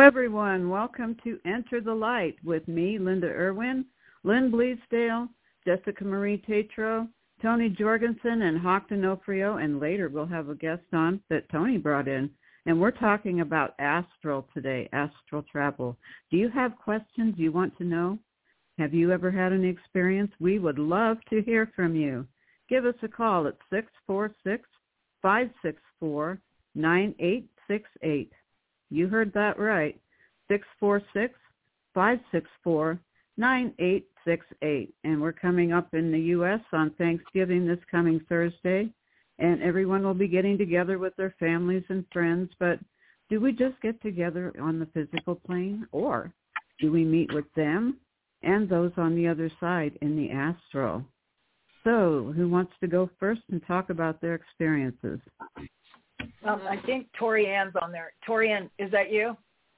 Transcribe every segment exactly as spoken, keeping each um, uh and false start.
everyone. Welcome to Enter the Light with me, Linda Irwin, Lynn Bleasdale, Jessica Marie Tatro, Tony Jorgensen, and Hawk D'Onofrio, and later we'll have a guest on that Tony brought in. And we're talking about astral today, astral travel. Do you have questions you want to know? Have you ever had any experience? We would love to hear from you. Give us a call at six four six, five six four, nine eight six eight. You heard that right, six four six, five six four, nine eight six eight. And we're coming up in the U S on Thanksgiving this coming Thursday, and everyone will be getting together with their families and friends. But do we just get together on the physical plane, or do we meet with them and those on the other side in the astral? So who wants to go first and talk about their experiences? Um, I think Tori Ann's on there. Tori Ann, is that you?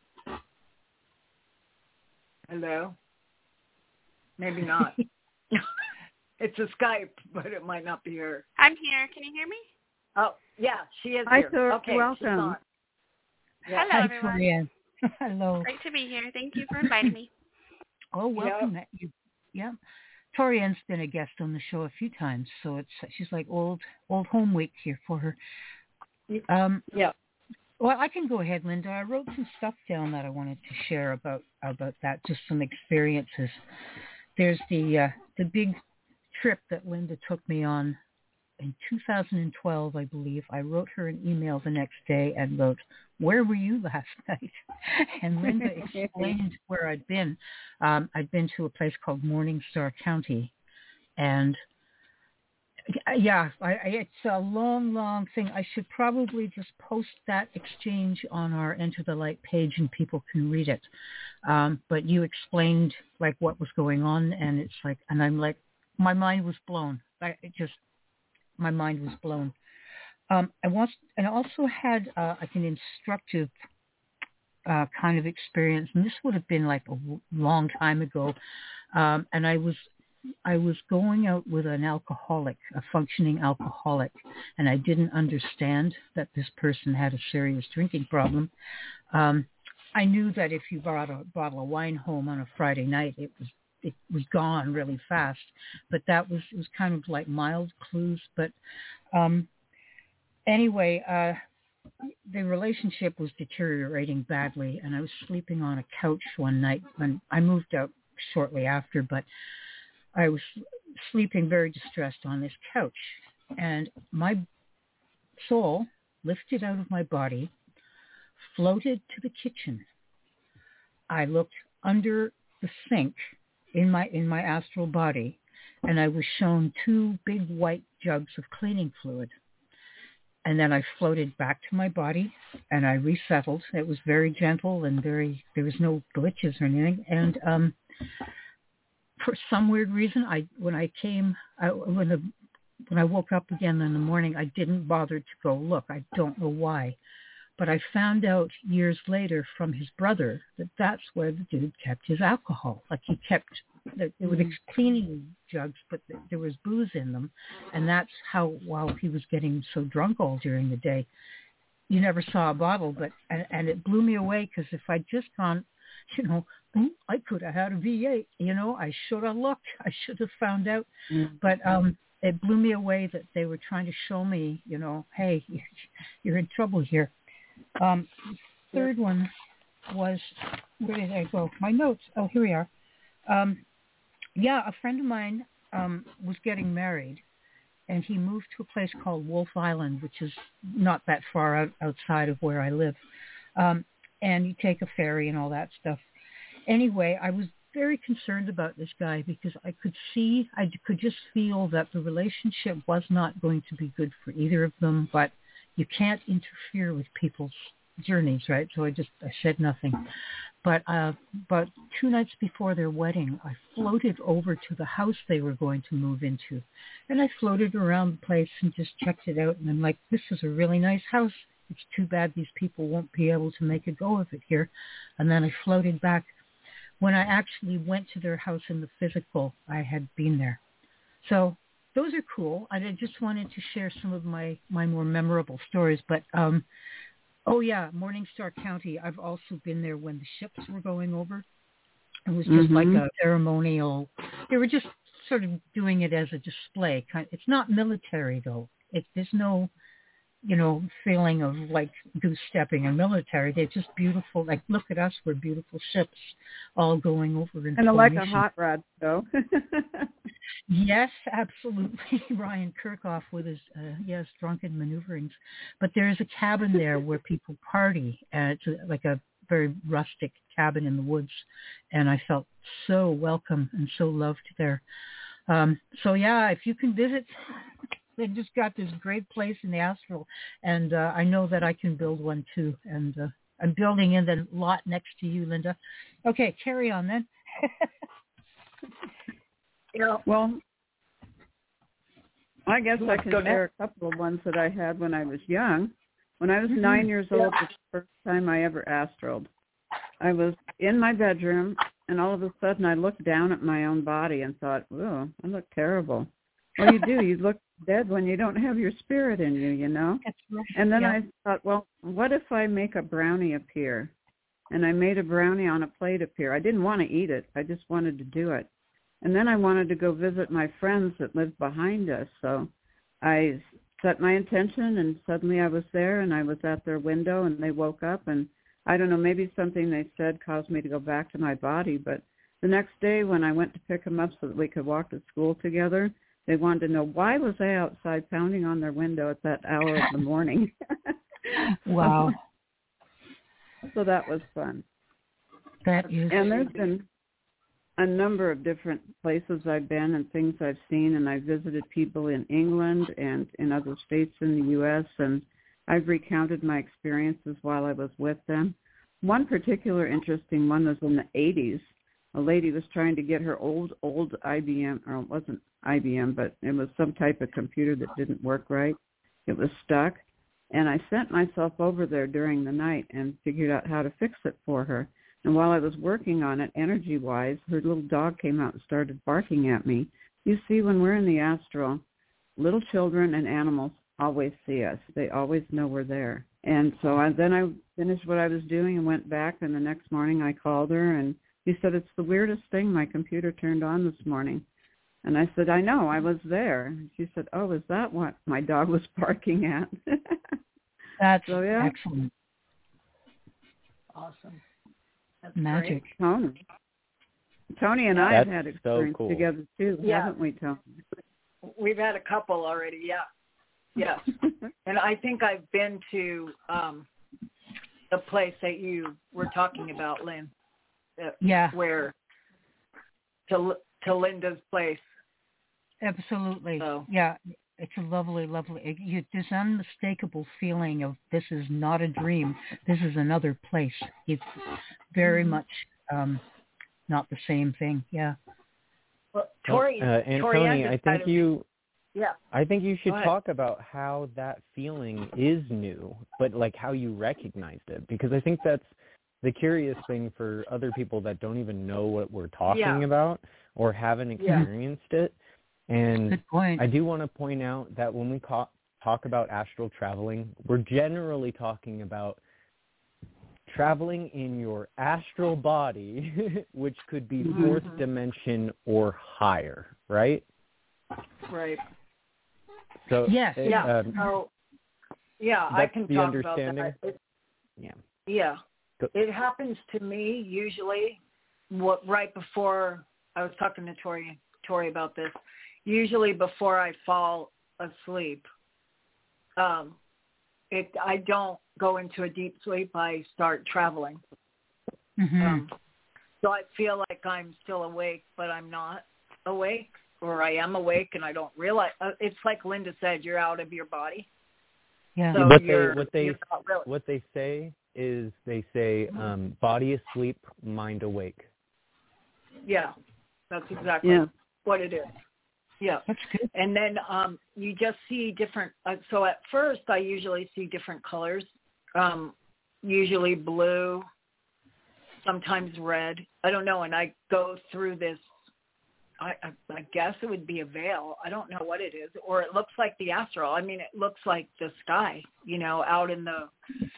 Hello? Maybe not. It's a Skype, but it might not be her. I'm here. Can you hear me? Oh, yeah, she is Hi, here. Tori. Okay, welcome. she's on. Yeah. Hello, Hi, everyone. Tori Ann. Hello. Great to be here. Thank you for inviting me. Oh, welcome. Yep. You, yeah. Tori Ann's been a guest on the show a few times, so it's she's like old old home week here for her. Um, yeah. Well, I can go ahead, Linda. I wrote some stuff down that I wanted to share about about that, just some experiences. There's the uh, the big trip that Linda took me on in two thousand twelve, I believe. I wrote her an email the next day and wrote, "Where were you last night?" And Linda explained where I'd been. Um, I'd been to a place called Morningstar County, and yeah, I, I, it's a long, long thing. I should probably just post that exchange on our Enter the Light page and people can read it. Um, but you explained like what was going on, and it's like, and I'm like, my mind was blown. I it just, my mind was blown. Um, I was, and I also had uh, like an instructive uh, kind of experience, and this would have been like a long time ago. Um, and I was I was going out with an alcoholic, a functioning alcoholic, and I didn't understand that this person had a serious drinking problem. Um, I knew that if you brought a bottle of wine home on a Friday night, it was it was gone really fast. But that was it was kind of like mild clues. But um, anyway, uh, the relationship was deteriorating badly, and I was sleeping on a couch one night when I moved out shortly after, but I was sleeping very distressed on this couch, and my soul lifted out of my body, floated to the kitchen. I looked under the sink in my in my astral body, and I was shown two big white jugs of cleaning fluid. And then I floated back to my body, and I resettled. It was very gentle and very, there was no glitches or anything. And um, for some weird reason, I when I came, I, when the when I woke up again in the morning, I didn't bother to go look. I don't know why. But I found out years later from his brother that that's where the dude kept his alcohol. Like he kept, there were the cleaning jugs, but there was booze in them. And that's how, while he was getting so drunk all during the day, you never saw a bottle. But and, and it blew me away, because if I'd just gone, you know, I could have had a V eight, you know, I should have looked. I should have found out. Mm-hmm. But um, it blew me away that they were trying to show me, you know, hey, you're in trouble here. Um, third one was, where did I go? My notes. Oh, here we are. Um, yeah, a friend of mine um, was getting married, and he moved to a place called Wolf Island, which is not that far out, outside of where I live. Um, and you take a ferry and all that stuff. Anyway, I was very concerned about this guy, because I could see, I could just feel that the relationship was not going to be good for either of them, but you can't interfere with people's journeys, right? So I just, I said nothing. But uh, but two nights before their wedding, I floated over to the house they were going to move into. And I floated around the place and just checked it out. And I'm like, this is a really nice house. It's too bad these people won't be able to make a go of it here. And then I floated back. When I actually went to their house in the physical, I had been there. So those are cool. I just wanted to share some of my, my more memorable stories. But um, Oh yeah, Morningstar County. I've also been there when the ships were going over. It was just mm-hmm. like a ceremonial. They were just sort of doing it as a display. It's not military though. It, there's no, you know, feeling of like goose stepping in military. They're just beautiful. Like, look at us, we're beautiful ships all going over in kind of formation. like a hot rod show. Yes, absolutely. Ryan Kirchhoff with his, uh, yes, drunken maneuverings. But there's a cabin there where people party, and it's a, like a very rustic cabin in the woods, and I felt so welcome and so loved there. Um, so yeah, if you can visit, they just got this great place in the astral, and uh, I know that I can build one too, and uh, I'm building in the lot next to you, Linda. Okay, carry on then. Yeah. Well, I guess I can share a couple of ones that I had when I was young. When I was mm-hmm. nine years old, yeah. the first time I ever astraled, I was in my bedroom, and all of a sudden I looked down at my own body and thought, "Oh, I look terrible." Well, you do. You look dead when you don't have your spirit in you, you know? And then yeah. I thought, well, what if I make a brownie appear? And I made a brownie on a plate appear. I didn't want to eat it. I just wanted to do it. And then I wanted to go visit my friends that lived behind us. So I set my intention, and suddenly I was there, and I was at their window, and they woke up. And I don't know, maybe something they said caused me to go back to my body. But the next day when I went to pick them up so that we could walk to school together, they wanted to know, why was I outside pounding on their window at that hour of the morning? Wow. So that was fun. That is. And there's been a number of different places I've been and things I've seen, and I've visited people in England and in other states in the U S, and I've recounted my experiences while I was with them. One particular interesting one was in the eighties. A lady was trying to get her old, old I B M, or it wasn't I B M, but it was some type of computer that didn't work right. It was stuck. And I sent myself over there during the night and figured out how to fix it for her. And while I was working on it, energy-wise, her little dog came out and started barking at me. You see, when we're in the astral, little children and animals always see us. They always know we're there. And so I, then I finished what I was doing and went back, and the next morning I called her, and she said, "It's the weirdest thing. My computer turned on this morning." And I said, "I know, I was there." And she said, "Oh, is that what my dog was barking at?" That's so, yeah. excellent. Awesome. That's magic. Great. Tony. Tony and I That's have had experience so cool. together too, yeah. haven't we, Tony? We've had a couple already, yeah. Yes. And I think I've been to um, the place that you were talking about, Lynn. Uh, yeah. Where, to to Linda's place. Absolutely. So. Yeah. It's a lovely, lovely, it, you, this unmistakable feeling of this is not a dream. This is another place. It's very mm-hmm. much um, not the same thing. Yeah. Well, Tori, well, uh, and Tori Tony, I think you, yeah. I think you should talk about how that feeling is new, but like how you recognized it, because I think that's the curious thing for other people that don't even know what we're talking yeah. about or haven't experienced yeah. it. And Good point. I do want to point out that when we ca- talk about astral traveling, we're generally talking about traveling in your astral body, which could be fourth mm-hmm. dimension or higher, right? Right. So yes, it, yeah. Um, so, yeah, I can the talk understanding. about that. It, yeah. Yeah. It happens to me usually what right before I was talking to Tori Tori about this. Usually before I fall asleep, um, it I don't go into a deep sleep. I start traveling. Mm-hmm. Um, so I feel like I'm still awake, but I'm not awake, or I am awake and I don't realize. Uh, it's like Linda said, you're out of your body. Yeah. So what you're, they what they you're not really. what they say is they say um, body asleep, mind awake. Yeah, that's exactly yeah. what it is. Yeah. That's good. And then um, you just see different. Uh, so at first, I usually see different colors, um, usually blue, sometimes red. I don't know. And I go through this. I, I, I guess it would be a veil. I don't know what it is. Or it looks like the astral. I mean, it looks like the sky, you know, out in the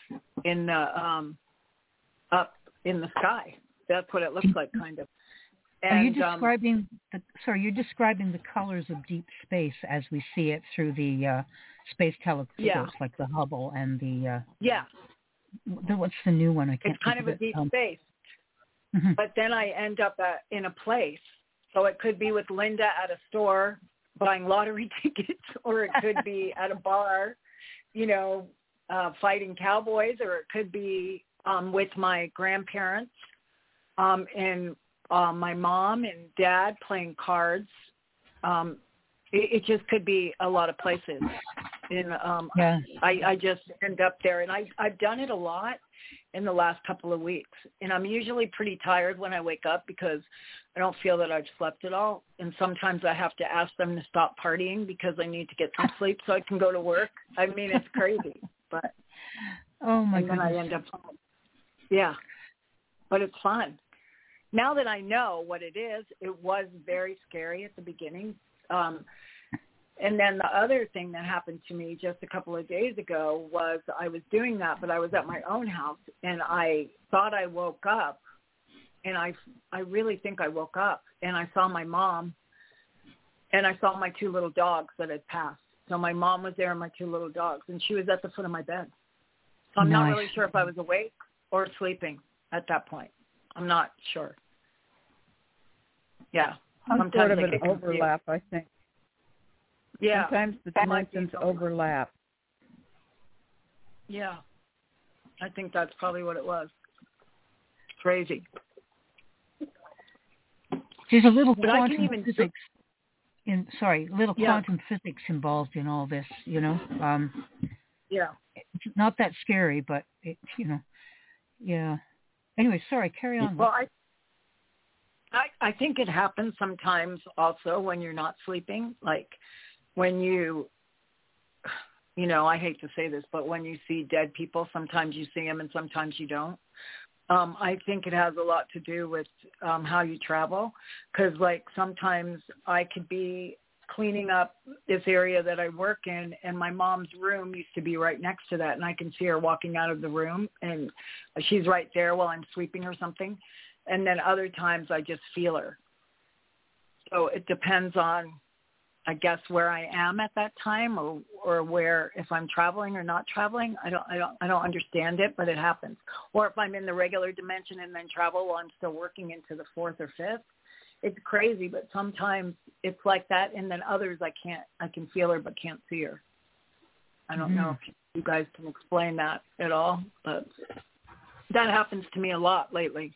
in the um, up in the sky. That's what it looks like, kind of. And, Are you describing um, the? Sorry, you're describing the colors of deep space as we see it through the uh, space telescopes, yeah. like the Hubble and the. Uh, yeah. The, what's the new one? I can't. It's kind think of a it. deep um, space. Mm-hmm. But then I end up at, in a place. So it could be with Linda at a store buying lottery tickets, or it could be at a bar, you know, uh, fighting cowboys, or it could be um, with my grandparents um, and uh, my mom and dad playing cards. Um, it, it just could be a lot of places. And um, yeah. I, I just end up there, and I, I've done it a lot in the last couple of weeks. And I'm usually pretty tired when I wake up because I don't feel that I've slept at all. And sometimes I have to ask them to stop partying because I need to get some sleep so I can go to work. I mean, it's crazy. But oh my and then goodness. I end up, yeah. But it's fun. Now that I know what it is, it was very scary at the beginning. Um, And then the other thing that happened to me just a couple of days ago was I was doing that, but I was at my own house, and I thought I woke up, and I, I really think I woke up, and I saw my mom, and I saw my two little dogs that had passed. So my mom was there and my two little dogs, and she was at the foot of my bed. So I'm nice. not really sure if I was awake or sleeping at that point. I'm not sure. Yeah. Some sort of I an get confused. overlap, I think. Yeah. Sometimes the dimensions overlap. Yeah. I think that's probably what it was. Crazy. There's a little But I quantum can even physics in sorry, little Yeah. quantum physics involved in all this, you know. Um Yeah. it's not that scary, but it, you know. Yeah. Anyway, sorry, carry on. Well, I, I I think it happens sometimes also when you're not sleeping, like when you, you know, I hate to say this, but when you see dead people, sometimes you see them and sometimes you don't. Um, I think it has a lot to do with um, how you travel, because like sometimes I could be cleaning up this area that I work in, and my mom's room used to be right next to that, and I can see her walking out of the room, and she's right there while I'm sweeping or something. And then other times I just feel her. So it depends on, I guess, where I am at that time, or or where, if I'm traveling or not traveling. I don't I don't I don't understand it, but it happens. Or if I'm in the regular dimension and then travel while I'm still working into the fourth or fifth. It's crazy, but sometimes it's like that, and then others I can't I can feel her but can't see her. I don't mm-hmm. know if you guys can explain that at all, but that happens to me a lot lately.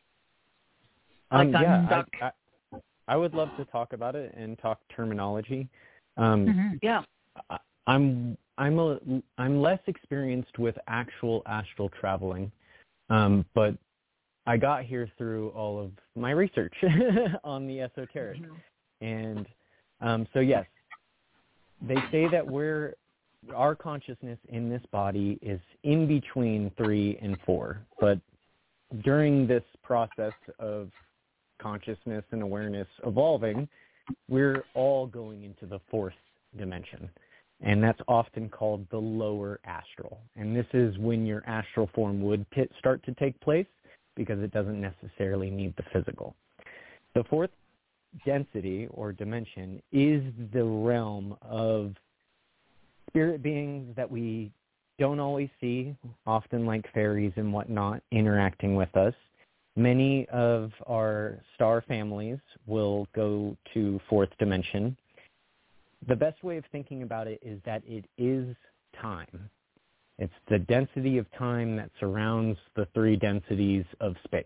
Um, like yeah, I, I, I would love to talk about it and talk terminology. Um, mm-hmm. Yeah, I, I'm I'm a, I'm less experienced with actual astral traveling, um, but I got here through all of my research on the esoteric, mm-hmm. and um, so yes, they say that we're our consciousness in this body is in between three and four, but during this process of consciousness and awareness evolving, we're all going into the fourth dimension, and that's often called the lower astral. And this is when your astral form would t- start to take place, because it doesn't necessarily need the physical. The fourth density or dimension is the realm of spirit beings that we don't always see, often like fairies and whatnot, interacting with us. Many of our star families will go to fourth dimension. The best way of thinking about it is that it is time. It's the density of time that surrounds the three densities of space.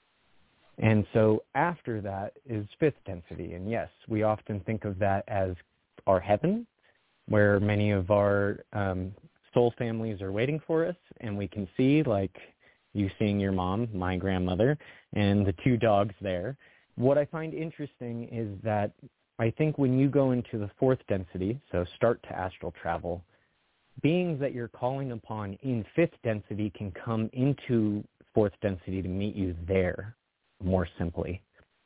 And so after that is fifth density. And yes, we often think of that as our heaven, where many of our um, soul families are waiting for us, and we can see, like you seeing your mom, my grandmother, and the two dogs there. What I find interesting is that I think when you go into the fourth density, so start to astral travel, beings that you're calling upon in fifth density can come into fourth density to meet you there, more simply.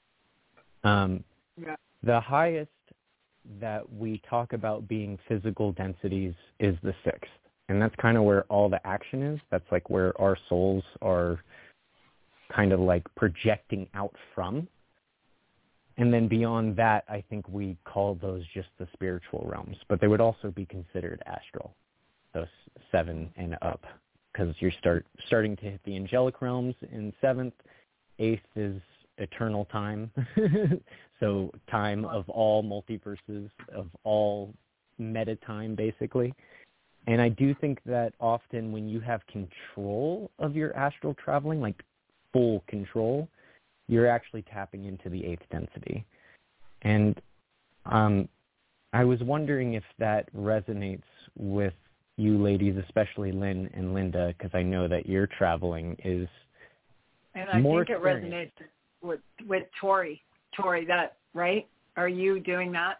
Um, yeah. The highest that we talk about being physical densities is the sixth. And that's kind of where all the action is. That's like where our souls are kind of like projecting out from. And then beyond that, I think we call those just the spiritual realms, but they would also be considered astral, those seven and up, because you're start starting to hit the angelic realms in seventh. Eighth is eternal time, so time of all multiverses, of all meta time, basically. And I do think that often when you have control of your astral traveling, like full control, you're actually tapping into the eighth density. And um, I was wondering if that resonates with you ladies, especially Lynn and Linda, because I know that your traveling is and I more think it resonates with, with Tori. Tori, that, right? Are you doing that?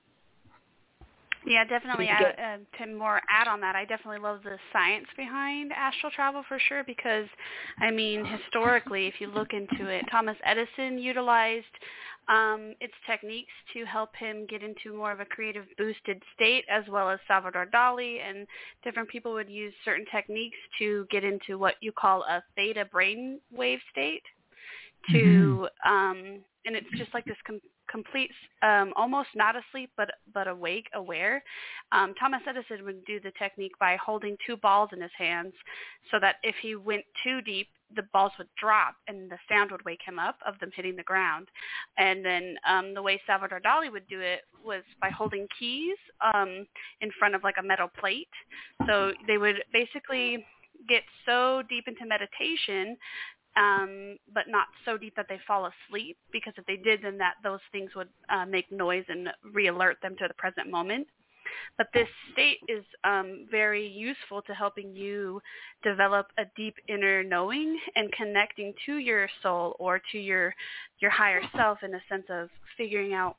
Yeah, definitely. Add, uh, to more add on that, I definitely love the science behind astral travel for sure because, I mean, historically, if you look into it, Thomas Edison utilized um, its techniques to help him get into more of a creative boosted state, as well as Salvador Dali, and different people would use certain techniques to get into what you call a theta brainwave state. To mm-hmm. um, and it's just like this com- complete, um, almost not asleep, but but awake, aware. Um, Thomas Edison would do the technique by holding two balls in his hands, so that if he went too deep, the balls would drop, and the sound would wake him up of them hitting the ground. And then um, the way Salvador Dali would do it was by holding keys um, in front of like a metal plate. So they would basically get so deep into meditation. Um, but not so deep that they fall asleep, because if they did, then that those things would uh, make noise and re-alert them to the present moment. But this state is um, very useful to helping you develop a deep inner knowing and connecting to your soul or to your your higher self, in a sense of figuring out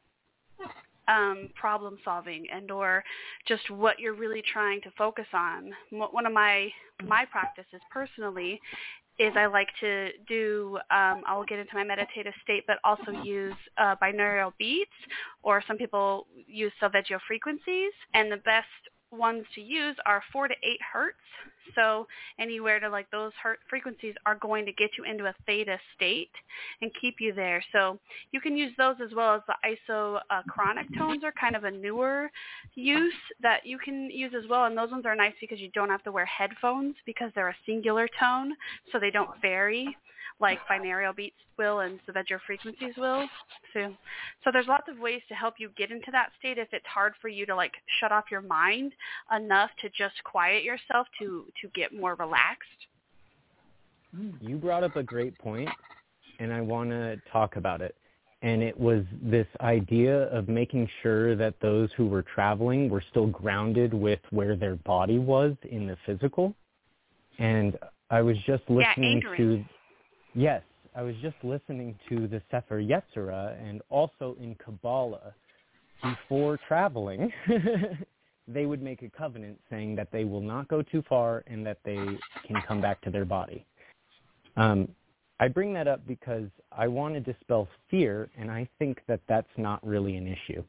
um, problem solving and or just what you're really trying to focus on. One of my my practices personally is I like to do, um, I'll get into my meditative state, but also use uh, binaural beats, or some people use solfeggio frequencies. And the best ones to use are four to eight hertz. So anywhere to like those hertz frequencies are going to get you into a theta state and keep you there. So you can use those, as well as the isochronic tones are kind of a newer use that you can use as well. And those ones are nice because you don't have to wear headphones, because they're a singular tone, so they don't vary like binaural beats will and solfeggio frequencies will. So, so there's lots of ways to help you get into that state if it's hard for you to like shut off your mind enough to just quiet yourself to, to get more relaxed. You brought up a great point, and I want to talk about it. And it was this idea of making sure that those who were traveling were still grounded with where their body was in the physical. And I was just listening yeah, to... Yes, I was just listening to the Sefer Yetzirah, and also in Kabbalah, before traveling, they would make a covenant saying that they will not go too far and that they can come back to their body. Um, I bring that up because I want to dispel fear, and I think that that's not really an issue.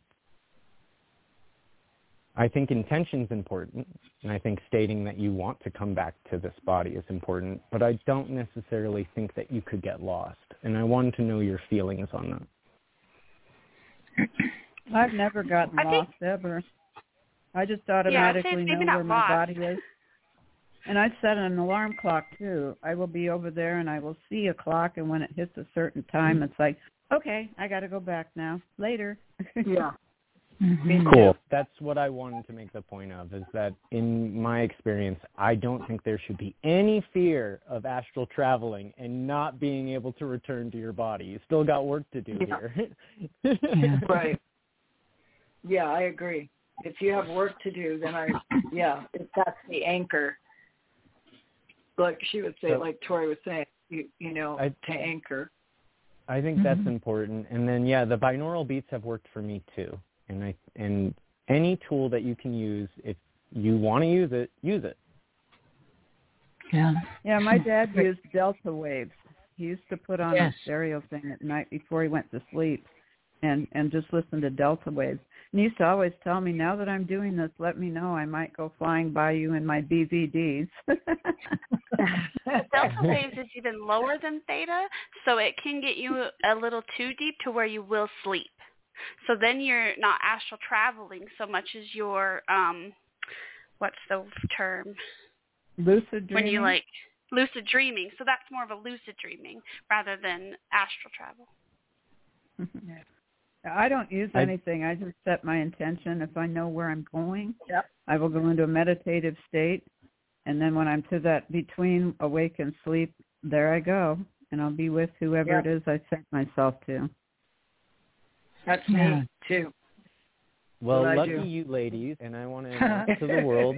I think intention's important, and I think stating that you want to come back to this body is important, but I don't necessarily think that you could get lost, and I wanted to know your feelings on that. I've never gotten I lost, think, ever. I just automatically yeah, know where my lost. body is. And I set an alarm clock, too. I will be over there, and I will see a clock, and when it hits a certain time, it's like, okay, I got to go back now. Later. Yeah. Mm-hmm. Cool. That's what I wanted to make the point of, is that in my experience, I don't think there should be any fear of astral traveling and not being able to return to your body. You still got work to do yeah. here. Yeah. Right. Yeah, I agree. If you have work to do, then I, yeah, if that's the anchor, like she would say, so, like Tori was saying, you, you know, I, to anchor. I think that's mm-hmm. important. And then, yeah, the binaural beats have worked for me too. And I and any tool that you can use, if you want to use it, use it. Yeah. Yeah, my dad used delta waves. He used to put on yes. a stereo thing at night before he went to sleep. and, and just listen to delta waves. And he used to always tell me, now that I'm doing this, let me know. I might go flying by you in my B V Ds. Delta waves is even lower than theta, so it can get you a little too deep to where you will sleep. So then you're not astral traveling so much as you're, um, what's the term? Lucid dreaming? When you like, lucid dreaming. So that's more of a lucid dreaming rather than astral travel. Yeah. I don't use I, anything. I just set my intention. If I know where I'm going, yep. I will go into a meditative state. And then when I'm to that between awake and sleep, there I go. And I'll be with whoever yep. it is I set myself to. That's yeah. me, too. Well, I lucky do. you ladies, and I want to announce to the world,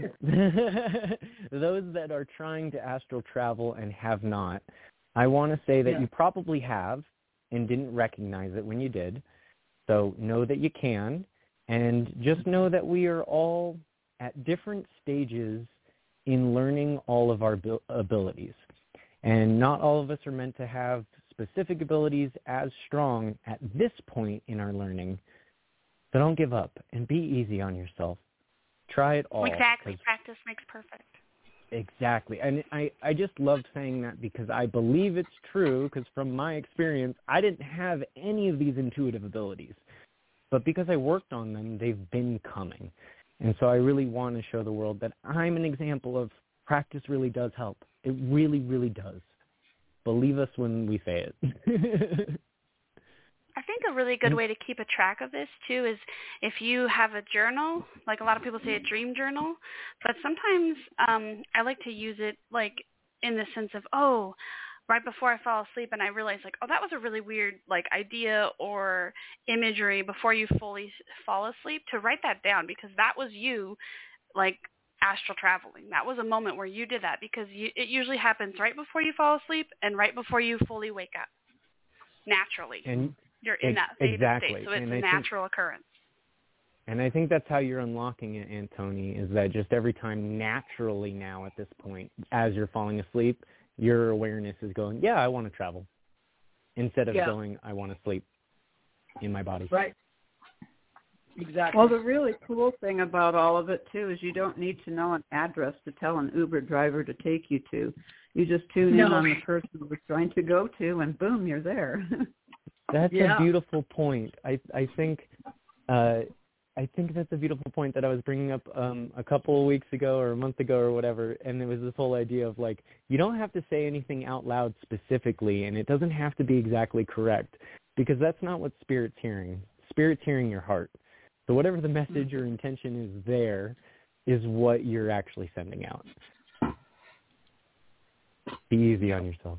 those that are trying to astral travel and have not, I want to say that yeah. you probably have and didn't recognize it when you did. So know that you can, and just know that we are all at different stages in learning all of our abilities. And not all of us are meant to have specific abilities as strong at this point in our learning. So don't give up and be easy on yourself. Try it all. Exactly. Practice makes perfect. Exactly. And I, I just love saying that because I believe it's true, because from my experience, I didn't have any of these intuitive abilities. But because I worked on them, they've been coming. And so I really want to show the world that I'm an example of practice really does help. It really, really does. Believe us when we say it. I think a really good way to keep a track of this, too, is if you have a journal, like a lot of people say a dream journal, but sometimes um, I like to use it like in the sense of, oh, right before I fall asleep and I realize like, oh, that was a really weird like idea or imagery before you fully fall asleep, to write that down, because that was you like astral traveling. That was a moment where you did that, because you, it usually happens right before you fall asleep and right before you fully wake up naturally. And you're in that theta exactly. state, so it's and a I natural think, occurrence. And I think that's how you're unlocking it, Antoni, is that just every time naturally now at this point, as you're falling asleep, your awareness is going, yeah, I want to travel, instead of yeah. going, I want to sleep in my body. Right. Exactly. Well, the really cool thing about all of it, too, is you don't need to know an address to tell an Uber driver to take you to. You just tune no. in on the person you're trying to go to, and boom, you're there. That's yeah. a beautiful point. I I think uh, I think that's a beautiful point that I was bringing up um, a couple of weeks ago or a month ago or whatever, and it was this whole idea of like, you don't have to say anything out loud specifically, and it doesn't have to be exactly correct, because that's not what Spirit's hearing. Spirit's hearing your heart. So whatever the message or intention is there is what you're actually sending out. Be easy on yourself.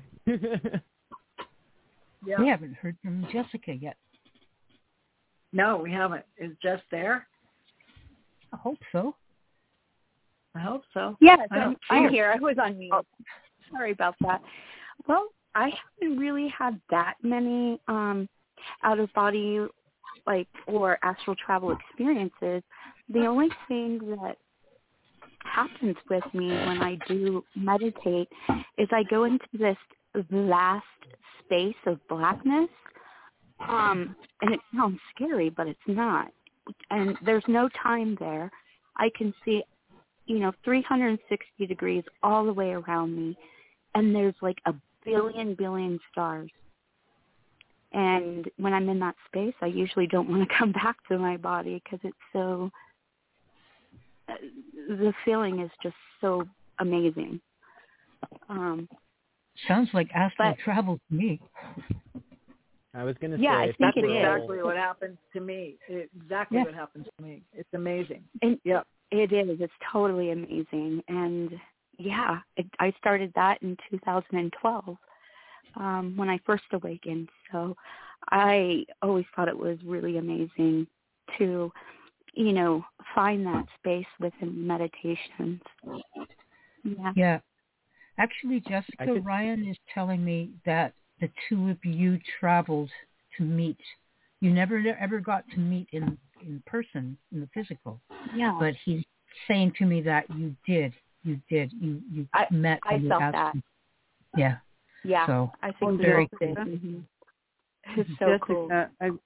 yeah. We haven't heard from Jessica yet. No, we haven't. Is Jess there? I hope so. I hope so. Yes, I I'm, I'm here. I was on mute. Oh. Sorry about that. Well, I haven't really had that many um, out-of-body like or astral travel experiences. The only thing that happens with me when I do meditate is I go into this vast space of blackness, um, and it sounds scary, but it's not. And there's no time there. I can see, you know, three hundred sixty degrees all the way around me, and there's like a billion, billion stars. And when I'm in that space, I usually don't want to come back to my body because it's so, uh, the feeling is just so amazing. Um, Sounds like astral but, travel to me. I was going to yeah, say, I if think that's it exactly is. what happens to me. It, exactly yeah. what happens to me. It's amazing. And yep. It is. It's totally amazing. And, yeah, it, I started that in two thousand twelve um, when I first awakened. So I always thought it was really amazing to, you know, find that space within meditations. Yeah. Yeah. Actually, Jessica, could... Ryan is telling me that the two of you traveled to meet. You never ever got to meet in, in person, in the physical. Yeah. But he's saying to me that you did. You did. You you I, met. I you felt asked that. him. Yeah. Yeah. So I think very cool. cool. Mm-hmm. It's so Jessica, cool. I,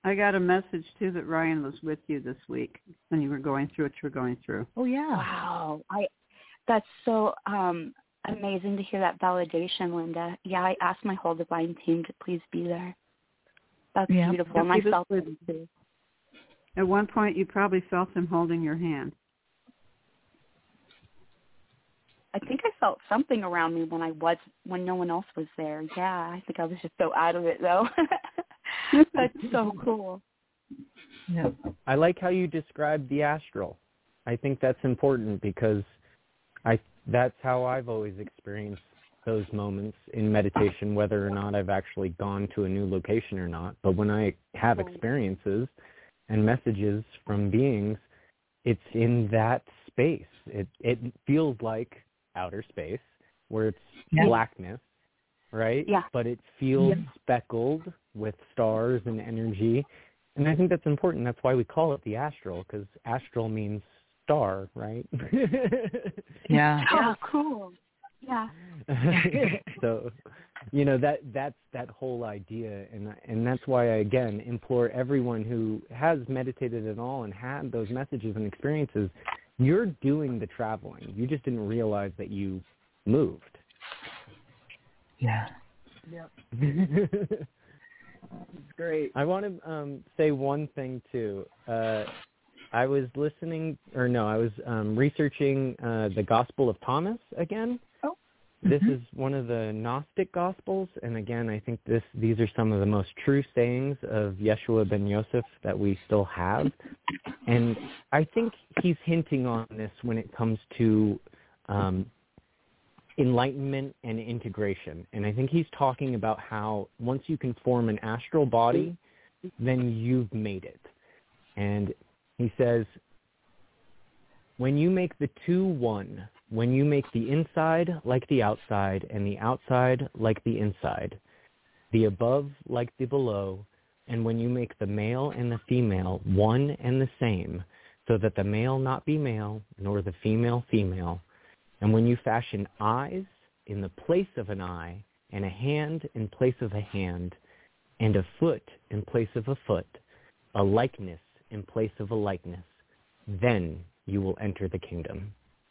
I got a message, too, that Ryan was with you this week when you were going through what you were going through. Oh, yeah. Wow. I, that's so um, amazing to hear that validation, Linda. Yeah, I asked my whole divine team to please be there. That's yeah. beautiful. And I felt it, too. At one point, you probably felt him holding your hand. I think I felt something around me when I was, when no one else was there. Yeah, I think I was just so out of it, though. That's so cool. Yeah. I like how you described the astral. I think that's important because I that's how I've always experienced those moments in meditation, whether or not I've actually gone to a new location or not. But when I have experiences and messages from beings, it's in that space. It it feels like outer space where it's yeah. blackness, right? Yeah. But it feels yeah. speckled with stars and energy. And I think that's important. That's why we call it the astral, because astral means star, right? yeah. Oh, cool. Yeah. So, you know, that that's that whole idea, and and that's why I again implore everyone who has meditated at all and had those messages and experiences, you're doing the traveling. You just didn't realize that you moved. Yeah. Yep. It's great. I want to um, say one thing too. Uh, I was listening, or no, I was um, researching uh, the Gospel of Thomas again. Oh. This Mm-hmm. is one of the Gnostic Gospels, and again, I think this these are some of the most true sayings of Yeshua ben Yosef that we still have. And I think he's hinting on this when it comes to um, enlightenment and integration. And I think he's talking about how once you can form an astral body, then you've made it. And he says, when you make the two one, when you make the inside like the outside and the outside like the inside, the above like the below, and when you make the male and the female one and the same, so that the male not be male, nor the female female, and when you fashion eyes in the place of an eye, and a hand in place of a hand, and a foot in place of a foot, a likeness in place of a likeness, then you will enter the kingdom.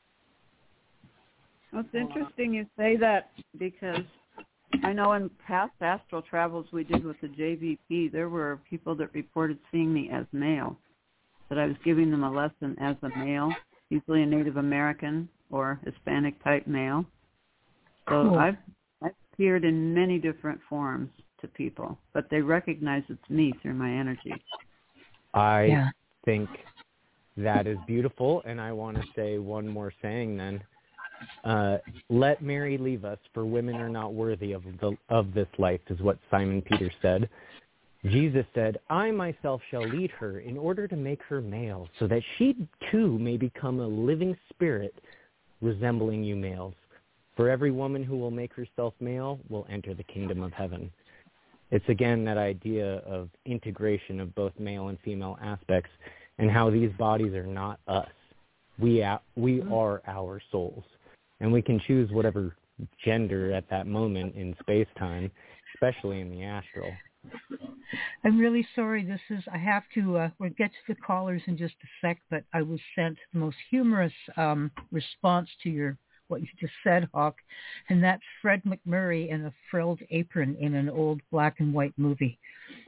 Well, it's interesting you say that because I know in past astral travels we did with the J V P, there were people that reported seeing me as male, that I was giving them a lesson as a male, usually a Native American or Hispanic type male. So cool. I've, I've appeared in many different forms to people, but they recognize it's me through my energy. I yeah. think that is beautiful, and I want to say one more saying then. Uh, let Mary leave us, for women are not worthy of the of this life, is what Simon Peter said. Jesus said, I myself shall lead her in order to make her male, so that she too may become a living spirit resembling you males. For every woman who will make herself male will enter the kingdom of heaven. It's again that idea of integration of both male and female aspects, and how these bodies are not us. We are, we are our souls. And we can choose whatever gender at that moment in space-time, especially in the astral. I'm really sorry. This is, I have to, uh, we'll get to the callers in just a sec, but I was sent the most humorous um, response to your, what you just said, Hawk, and that's Fred McMurray in a frilled apron in an old black and white movie.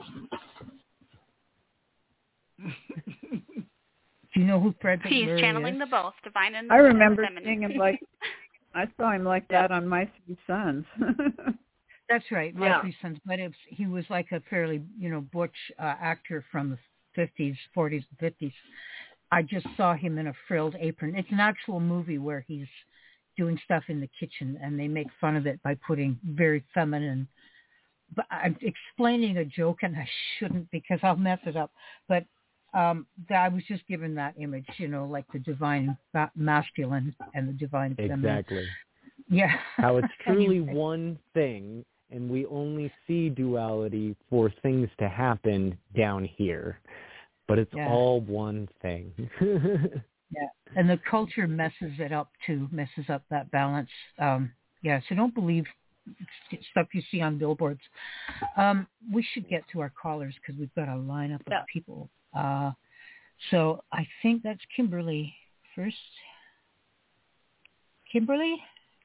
Do you know who Fred McMurray is? He's channeling the both, divine and I remember feminine. seeing him like, I saw him like that on My Three Sons. That's right, My Yeah. Three Sons. But it was, he was like a fairly, you know, butch uh, actor from the fifties, forties, and fifties. I just saw him in a frilled apron. It's an actual movie where he's doing stuff in the kitchen, and they make fun of it by putting very feminine. But I'm explaining a joke, and I shouldn't because I'll mess it up. But um, I was just given that image, you know, like the divine masculine and the divine feminine. Exactly. Yeah. How it's truly Anyway. one thing, and we only see duality for things to happen down here. But it's Yeah. all one thing. Yeah. And the culture messes it up too, messes up that balance. Um, yeah, so don't believe stuff you see on billboards. Um, we should get to our callers because we've got a lineup of yeah. people. Uh, so I think that's Kimberly first. Kimberly?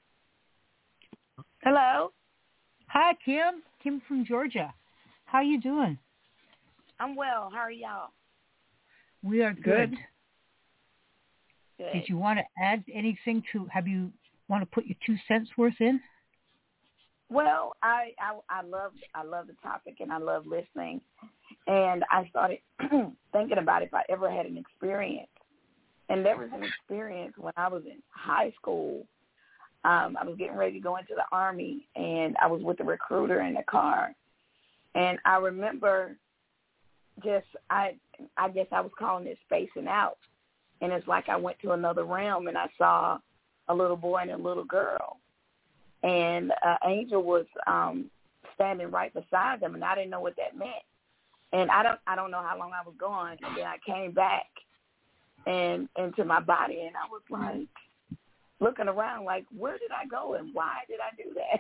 Hello. Hi, Kim. Kim from Georgia. How you doing? I'm well. How are y'all? We are good. Good. Good. Did you want to add anything to, have you want to put your two cents worth in? Well, I, I I love I love the topic and I love listening, and I started thinking about if I ever had an experience, and there was an experience when I was in high school. Um, I was getting ready to go into the Army, and I was with the recruiter in the car, and I remember just I I guess I was calling it spacing out, and it's like I went to another realm and I saw a little boy and a little girl. And uh, Angel was um, standing right beside them, and I didn't know what that meant. And I don't, I don't know how long I was gone. And then I came back and into my body, and I was like looking around, like, where did I go, and why did I do that?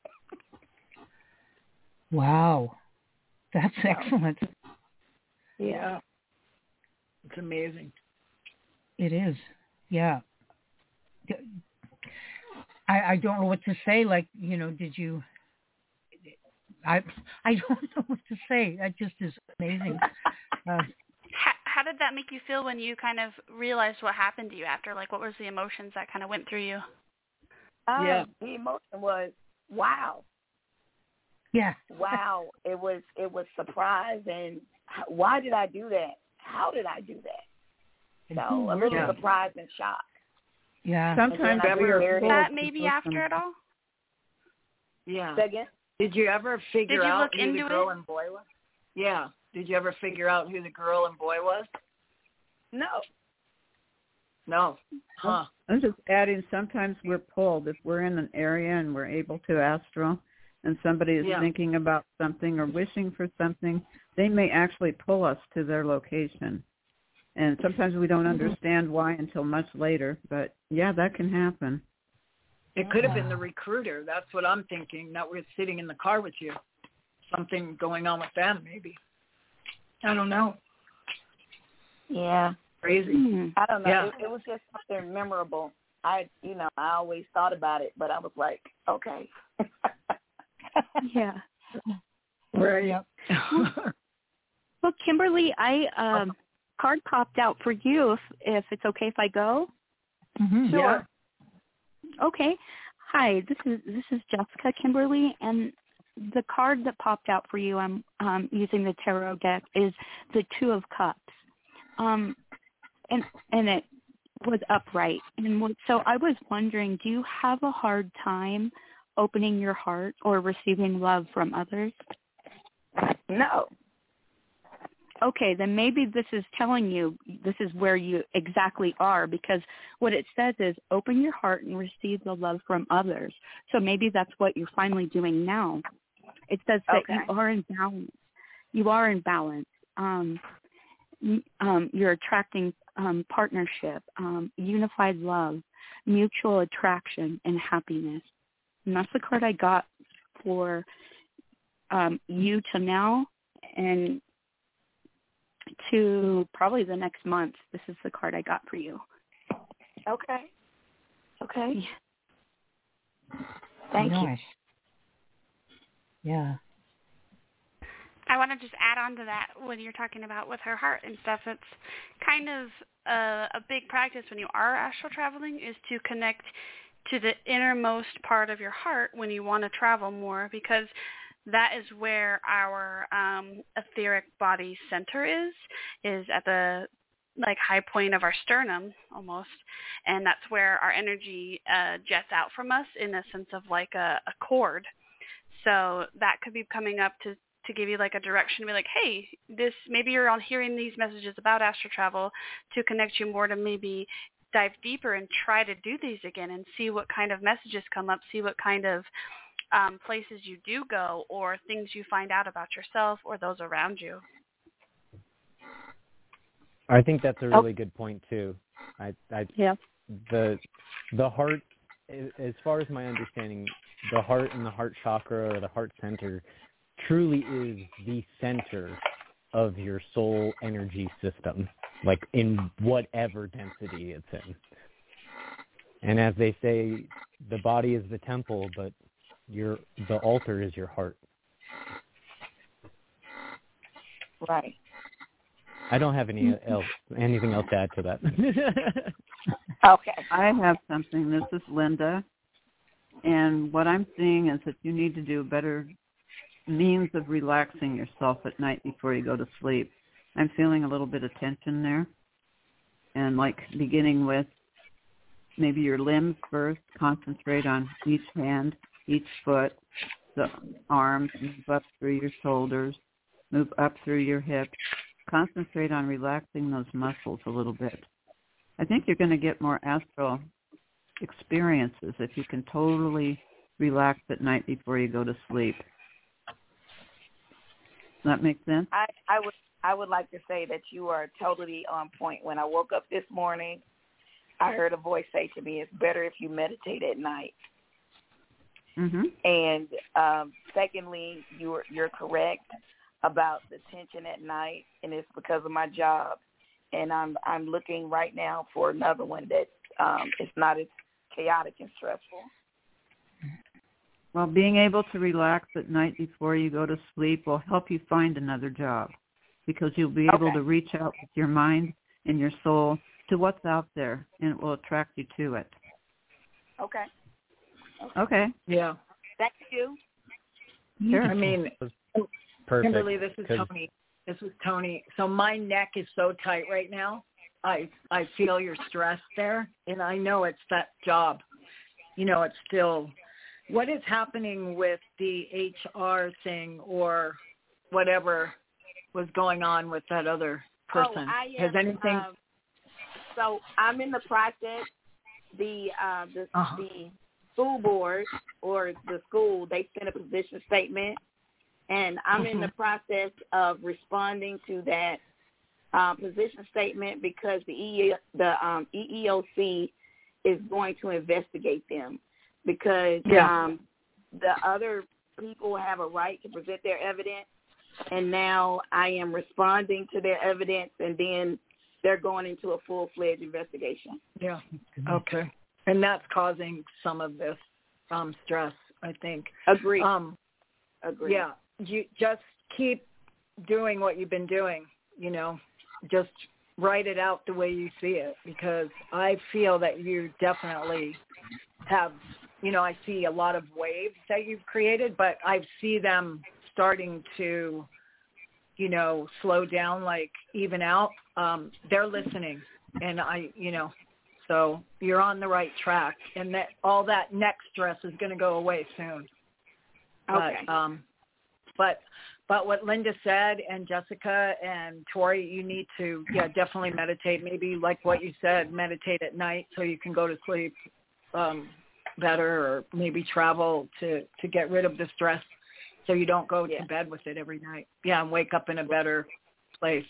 Wow, that's excellent. Yeah, it's amazing. It is, yeah. I, I don't know what to say. Like, you know, did you? I I don't know what to say. That just is amazing. Uh, how, how did that make you feel when you kind of realized what happened to you after? Like, what was the emotions that kind of went through you? Um, Yeah. The emotion was wow. yeah. Wow. It was it was surprise, and why did I do that? How did I do that? So a little Yeah. surprise and shock. Yeah. Sometimes I we are remember full That of maybe emotions. after it all? Yeah. Second? Did you ever figure Did you out look who into the girl it? and boy was? Yeah. Did you ever figure out who the girl and boy was? No. No. Huh. I'm just adding, sometimes we're pulled. If we're in an area and we're able to astral and somebody is Yeah. thinking about something or wishing for something, they may actually pull us to their location. And sometimes we don't understand why until much later. But, yeah, that can happen. It could have been Wow. the recruiter. That's what I'm thinking. That we're sitting in the car with you. Something going on with them, maybe. I don't know. Yeah. Crazy. Hmm. I don't know. Yeah. It, it was just something memorable. I, you know, I always thought about it, but I was like, okay. Yeah. Right. Yep. Well, Kimberly, I um card popped out for you. If if it's okay if I go. Mm-hmm. Sure. Okay. Hi, this is this is Jessica, Kimberly, and the card that popped out for you, I'm um, using the tarot deck, is the Two of Cups, um, and and it was upright. And what, so I was wondering, do you have a hard time opening your heart or receiving love from others? No. Okay, then maybe this is telling you this is where you exactly are, because what it says is open your heart and receive the love from others. So maybe that's what you're finally doing now. It says that Okay. you are in balance. You are in balance. Um, um, you're attracting um, partnership, um, unified love, mutual attraction, and happiness. And that's the card I got for um, you to now and to probably the next month. This is the card I got for you. Okay. Okay. Yeah. Thank nice. Yeah. I want to just add on to that when you're talking about with her heart and stuff. It's kind of a, a big practice when you are astral traveling is to connect to the innermost part of your heart when you want to travel more, because that is where our um, etheric body center is, is at the like high point of our sternum almost, and that's where our energy uh, jets out from us in a sense of like a, a cord. So that could be coming up to, to give you like a direction, be like, hey, this maybe you're on hearing these messages about astral travel to connect you more to maybe dive deeper and try to do these again and see what kind of messages come up, see what kind of um, places you do go or things you find out about yourself or those around you. I think that's a really good point too. I, I, Yeah. the, the heart, as far as my understanding, the heart and the heart chakra or the heart center truly is the center of your soul energy system, like in whatever density it's in. And as they say, the body is the temple, but your the altar is your heart. Right. I don't have any else anything else to add to that. Okay. I have something. This is Linda. And what I'm seeing is that you need to do a better means of relaxing yourself at night before you go to sleep. I'm feeling a little bit of tension there. And like beginning with maybe your limbs first, concentrate on each hand, each foot, the arms, move up through your shoulders, move up through your hips. Concentrate on relaxing those muscles a little bit. I think you're going to get more astral experiences if you can totally relax at night before you go to sleep. Does that make sense? I, I would I would like to say that you are totally on point. When I woke up this morning, I heard a voice say to me, "It's better if you meditate at night." Mm-hmm. And um, secondly, you're you're correct about the tension at night, and it's because of my job. And I'm I'm looking right now for another one that um, is not as chaotic and stressful. Well, being able to relax at night before you go to sleep will help you find another job, because you'll be able Okay. to reach out with your mind and your soul to what's out there, and it will attract you to it. Okay. Okay. Yeah. Thank you. Sure. I mean, Perfect. Kimberly, this is 'cause- Tony. This is Tony. So my neck is so tight right now. I I feel your stress there, and I know it's that job. You know, it's still. What is happening with the H R thing or whatever was going on with that other person? Oh, I am, Has anything? Um, so I'm in the process. The uh, the, Uh-huh. the school board or the school, they sent a position statement, and I'm in the process of responding to that uh, position statement because the E the um, E E O C is going to investigate them because Yeah. um, the other people have a right to present their evidence, and now I am responding to their evidence, and then they're going into a full-fledged investigation. Yeah. Okay. And that's causing some of this um, stress, I think. Agree. Um, Agree. Yeah. You just keep doing what you've been doing, you know, just write it out the way you see it, because I feel that you definitely have, you know, I see a lot of waves that you've created, but I see them starting to, you know, slow down, like even out. Um, they're listening, and I, you know, so you're on the right track, and that all that neck stress is going to go away soon. Okay. But, um, but, but what Linda said, and Jessica and Tori, you need to, yeah, definitely meditate. Maybe like what you said, meditate at night so you can go to sleep um, better, or maybe travel to, to get rid of the stress so you don't go Yeah. to bed with it every night. Yeah, and wake up in a better place.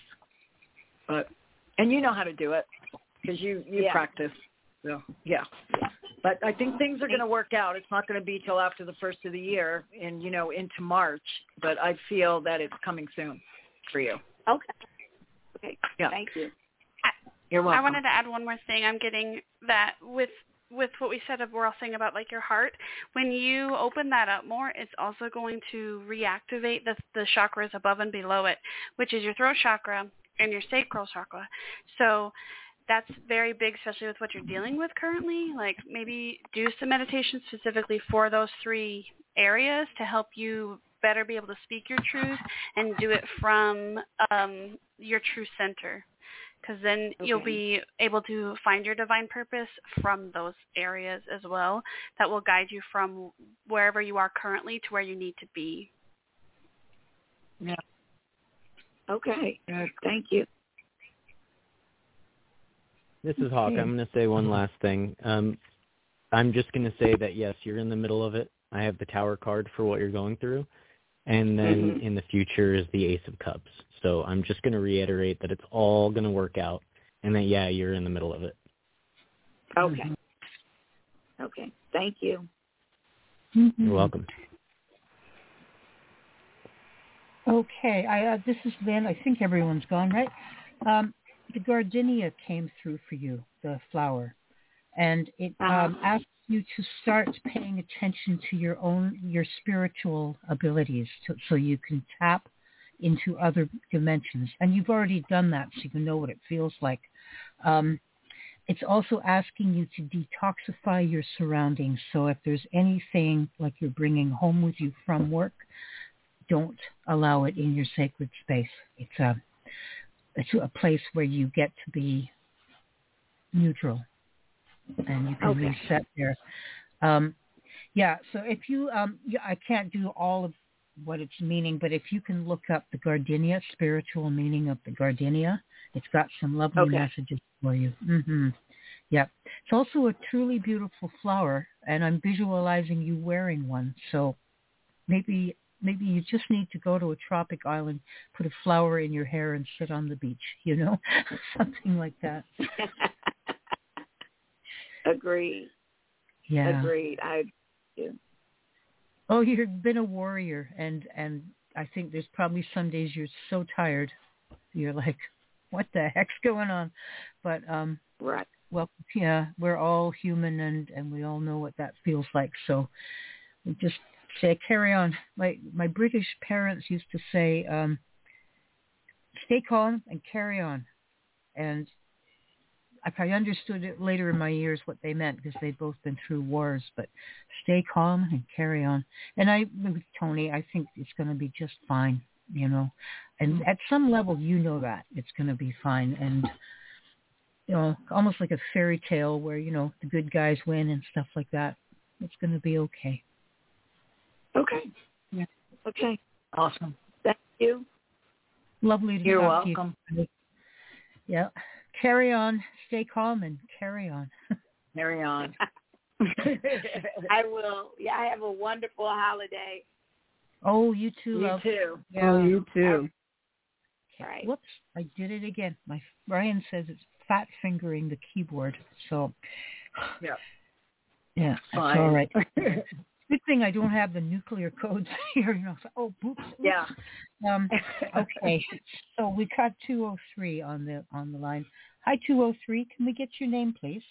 But, and you know how to do it because you, you Yeah. practice. So, yeah. But I think things are going to work out. It's not going to be till after the first of the year and, you know, into March. But I feel that it's coming soon for you. Okay. Okay. Yeah. Thank you. You're welcome. I wanted to add one more thing. I'm getting that with with what we said, we're all saying about like your heart. When you open that up more, it's also going to reactivate the the chakras above and below it, which is your throat chakra and your sacral chakra. So that's very big, especially with what you're dealing with currently. Like maybe do some meditation specifically for those three areas to help you better be able to speak your truth and do it from um, your true center. Because then Okay. you'll be able to find your divine purpose from those areas as well. That will guide you from wherever you are currently to where you need to be. Yeah. Okay. Thank you. This is Hawk. I'm going to say one last thing. Um, I'm just going to say that, yes, you're in the middle of it. I have the Tower card for what you're going through. And then Mm-hmm. in the future is the Ace of Cups. So I'm just going to reiterate that it's all going to work out and that, yeah, you're in the middle of it. Okay. Okay. Thank you. Mm-hmm. You're welcome. Okay, I, uh, this is Lynn. I think everyone's gone, right? Um, the gardenia came through for you, the flower, and it Uh-huh. um, asks you to start paying attention to your own, your spiritual abilities to, so you can tap into other dimensions. And you've already done that, so you know what it feels like. Um, it's also asking you to detoxify your surroundings. So if there's anything like you're bringing home with you from work, don't allow it in your sacred space. It's a, it's a place where you get to be neutral and you can Okay. reset there. Um, yeah, so if you, um, yeah, I can't do all of what it's meaning, but if you can look up the gardenia, spiritual meaning of the gardenia, it's got some lovely Okay. messages for you. Mm-hmm. Yeah. It's also a truly beautiful flower, and I'm visualizing you wearing one. So maybe maybe you just need to go to a tropic island, put a flower in your hair, and sit on the beach, you know, something like that. Agreed. Yeah. Agreed. I do. Oh, you've been a warrior, and and I think there's probably some days you're so tired, you're like, what the heck's going on? But um, Right. well, yeah, we're all human, and and we all know what that feels like. So we just say carry on. My my British parents used to say, um, stay calm and carry on, and I understood it later in my years what they meant because they'd both been through wars, but stay calm and carry on. And I, with Tony, I think it's going to be just fine, you know. And at some level, you know that it's going to be fine. And, you know, almost like a fairy tale where, you know, the good guys win and stuff like that. It's going to be okay. Okay. Yeah. Okay. Awesome. Thank you. Lovely to You're talk welcome. to you. Yeah. Carry on. Stay calm and carry on. Carry on. I will. Yeah, I have a wonderful holiday. Oh, you too, You love. too. Yeah. Oh, you too. All right. Whoops, I did it again. My Brian says it's fat fingering the keyboard. So, Yeah. yeah, that's Fine. all right. Good thing I don't have the nuclear codes here. You know, so, oh, oops, oops. Yeah. Um, okay, so we got two oh three on the on the line. Hi, two oh three. Can we get your name, please?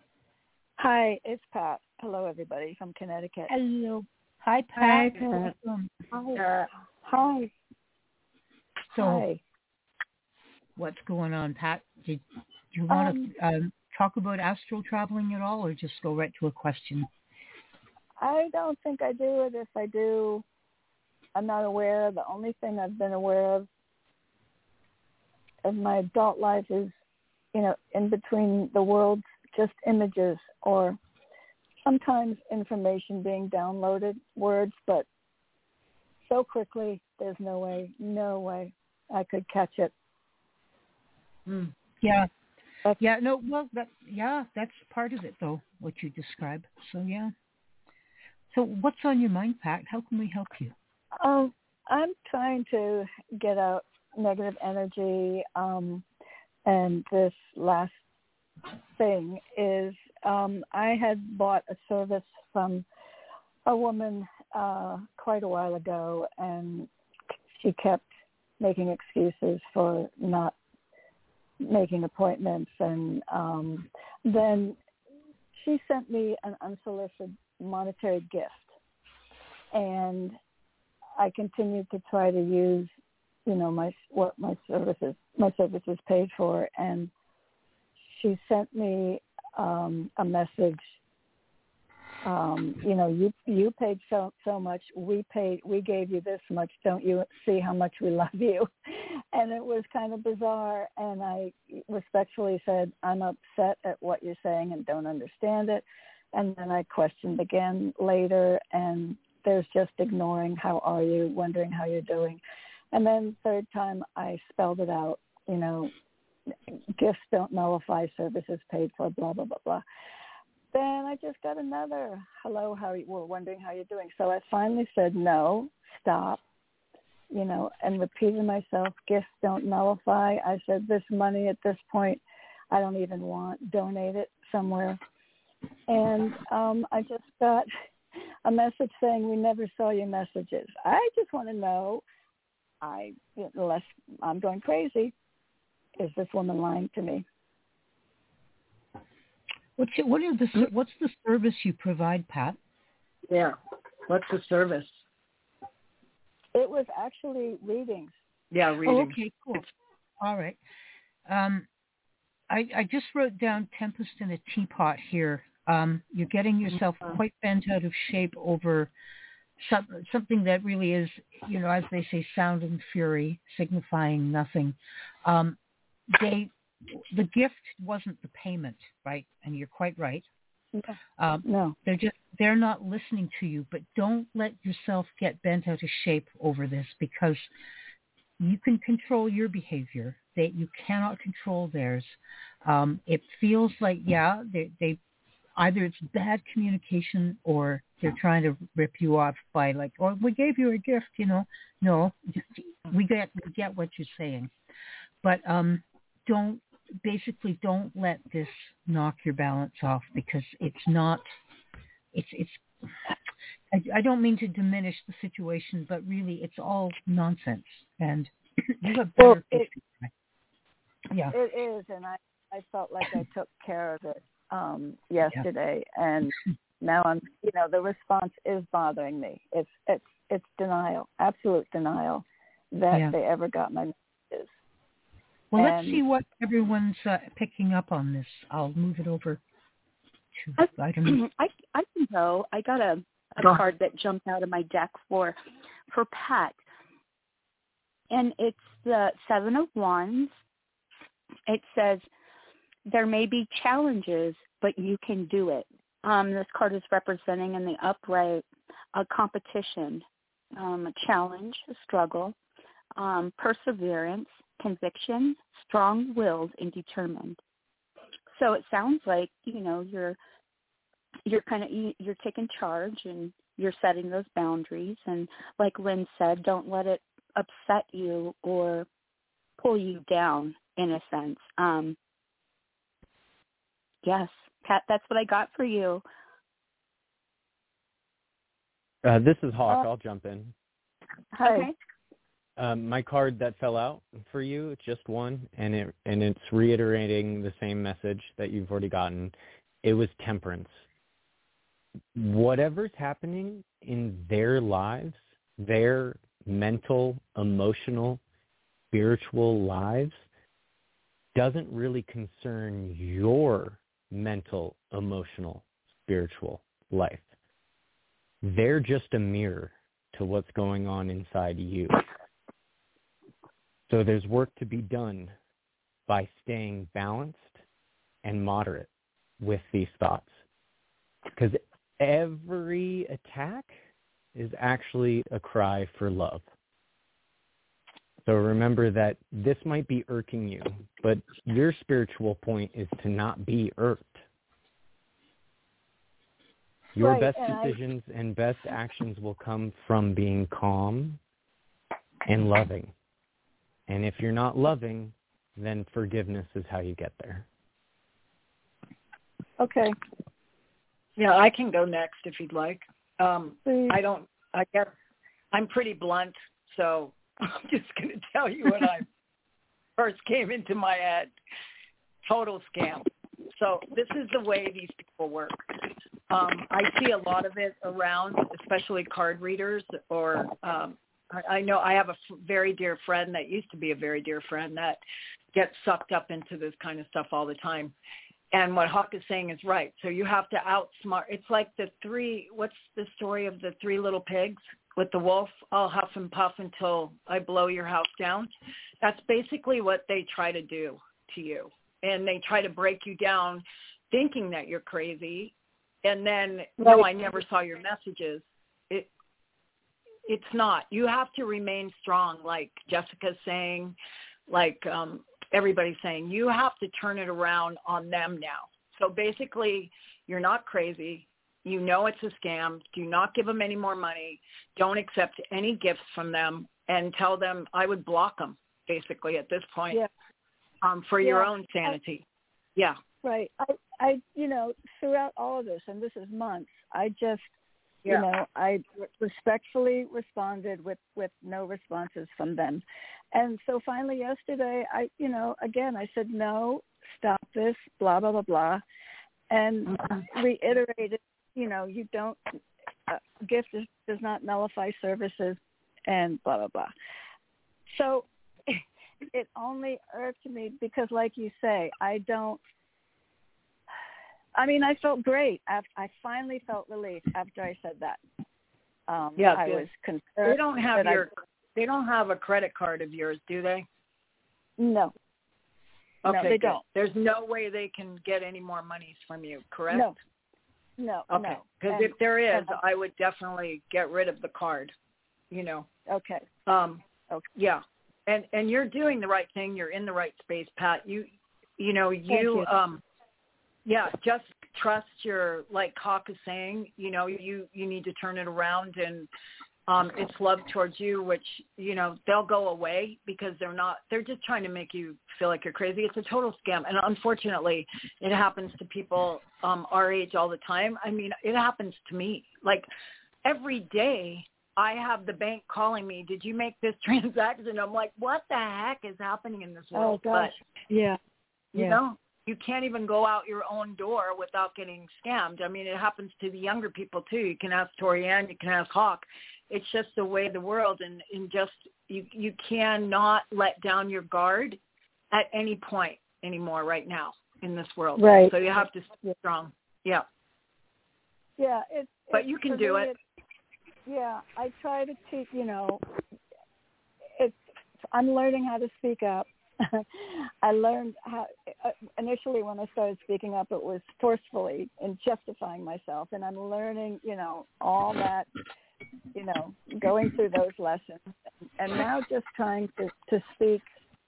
Hi, it's Pat. Hello, everybody from Connecticut. Hello. Hi, Pat. Hi, Pat. Welcome. Hi. Hi. So, Hi. what's going on, Pat? Did you want Um, to um, talk about astral traveling at all, or just go right to a question? I don't think I do it. If I do, I'm not aware. The only thing I've been aware of in my adult life is, you know, in between the worlds, just images or sometimes information being downloaded, words, but so quickly, there's no way, no way I could catch it. Mm. Yeah. That's, Yeah, no, well, that, yeah, that's part of it, though, what you describe. So, yeah. So what's on your mind, Pat? How can we help you? Um, I'm trying to get out negative energy, um, and this last thing is um, I had bought a service from a woman uh, quite a while ago, and she kept making excuses for not making appointments, and um, then she sent me an unsolicited monetary gift, and I continued to try to use, you know, my what my services my services paid for, and she sent me um, a message. Um, you know, you you paid so so much. We paid. We gave you this much. Don't you see how much we love you? And it was kind of bizarre. And I respectfully said, I'm upset at what you're saying and don't understand it. And then I questioned again later, and there's just ignoring. How are you? Wondering how you're doing. And then third time I spelled it out. You know, gifts don't nullify services paid for. Blah blah blah blah. Then I just got another, hello, how are you, we're wondering how you're doing. So I finally said, no, stop, you know, and repeated myself, gifts don't nullify. I said, this money at this point, I don't even want, donate it somewhere. And um, I just got, a message saying we never saw your messages. I just want to know, I unless I'm going crazy, is this woman lying to me? What's your, what are the what's the service you provide, Pat? Yeah, what's the service? It was actually readings. Yeah, readings. Oh, okay, cool. All right. Um, I, I just wrote down Tempest in a Teapot here. Um, you're getting yourself quite bent out of shape over some, something that really is, you know, as they say, sound and fury, signifying nothing. Um, they, the gift wasn't the payment, right? And you're quite right. Um, no, they're just they're not listening to you. But don't let yourself get bent out of shape over this, because you can control your behavior. That you cannot control theirs. Um, it feels like yeah, they, they either it's bad communication or they're trying to rip you off by like, oh, we gave you a gift, you know. No, we get we get what you're saying, but um, don't. Basically, don't let this knock your balance off, because it's not, it's, it's, I, I don't mean to diminish the situation, but really it's all nonsense. And you have better well, it, yeah. It is, and I, I felt like I took care of it um, yesterday, yeah. and now I'm, you know, the response is bothering me. It's, it's, it's denial, absolute denial that yeah. they ever got my messages. Well, let's see what everyone's uh, picking up on this. I'll move it over to, I, I don't know. I, I can go. I got a, a card that jumped out of my deck for, for Pat. And it's the Seven of Wands. It says, there may be challenges, but you can do it. Um, this card is representing in the upright a competition, um, a challenge, a struggle, um, perseverance, conviction, strong-willed, and determined. So it sounds like, you know, you're you're kind of you're taking charge and you're setting those boundaries. And like Lynn said, don't let it upset you or pull you down, in a sense. Um, yes, Pat, that's what I got for you. Uh, this is Hawk. Uh, I'll jump in. Hi. Okay. Um, my card that fell out for you, it's just one, and it and it's reiterating the same message that you've already gotten. It was temperance. Whatever's happening in their lives, their mental, emotional, spiritual lives, doesn't really concern your mental, emotional, spiritual life. They're just a mirror to what's going on inside you. So there's work to be done by staying balanced and moderate with these thoughts. Because every attack is actually a cry for love. So remember that this might be irking you, but your spiritual point is to not be irked. Your right, best and decisions I... and best actions will come from being calm and loving. And if you're not loving, then forgiveness is how you get there. Okay. Yeah, I can go next if you'd like. Um, I don't, I guess I'm pretty blunt, so I'm just going to tell you when I first came into my head. Total scam. So this is the way these people work. Um, I see a lot of it around, especially card readers, or um, I, I know I have a f- very dear friend that used to be a very dear friend that gets sucked up into this kind of stuff all the time. And what Hawk is saying is right. So you have to outsmart. It's like the three, what's the story of the three little pigs with the wolf? I'll huff and puff until I blow your house down. That's basically what they try to do to you. And they try to break you down thinking that you're crazy. And then, right. no, I never saw your messages. It, it's not. You have to remain strong, like Jessica's saying, like um, everybody's saying. You have to turn it around on them now. So basically, you're not crazy. You know it's a scam. Do not give them any more money. Don't accept any gifts from them, and tell them I would block them, basically, at this point, yeah. um, for yeah. your own sanity. I, yeah. Right. I, I, you know, throughout all of this, and this is months, I just yeah. you know, I respectfully responded with, with no responses from them. And so finally yesterday, I, you know, again, I said, no, stop this, blah, blah, blah, blah. And mm-hmm. reiterated, you know, you don't, uh, gift is, does not nullify services and blah, blah, blah. So it only irked me because, like you say, I don't, I mean, I felt great. After, I finally felt relief after I said that. Um, yeah, I good. was concerned. They don't have your, I, they don't have a credit card of yours, do they? No. Okay, no, they good. don't. There's no way they can get any more monies from you, correct? No. No. Okay. Because no. if there is, and, I would definitely get rid of the card. You know. Okay. Um. Okay. Yeah. And and you're doing the right thing. You're in the right space, Pat. You, you know, you, you. um, yeah, just trust your, like Hawk is saying, you know, you, you need to turn it around, and um, it's love towards you, which, you know, they'll go away because they're not, they're just trying to make you feel like you're crazy. It's a total scam. And unfortunately, it happens to people um, our age all the time. I mean, it happens to me. Like every day, I have the bank calling me, did you make this transaction? I'm like, what the heck is happening in this world? Oh, gosh. But, yeah. you yeah. know, you can't even go out your own door without getting scammed. I mean, it happens to the younger people, too. You can ask Torianne, you can ask Hawk. It's just the way of the world, and, and just you, you cannot let down your guard at any point anymore right now in this world. Right. So you have to stay strong. Yeah. Yeah. It's, but it's, you can do me, it. Yeah, I try to teach, you know, it's, I'm learning how to speak up. I learned how, uh, initially when I started speaking up, it was forcefully and justifying myself. And I'm learning, you know, all that, you know, going through those lessons. And now just trying to, to speak,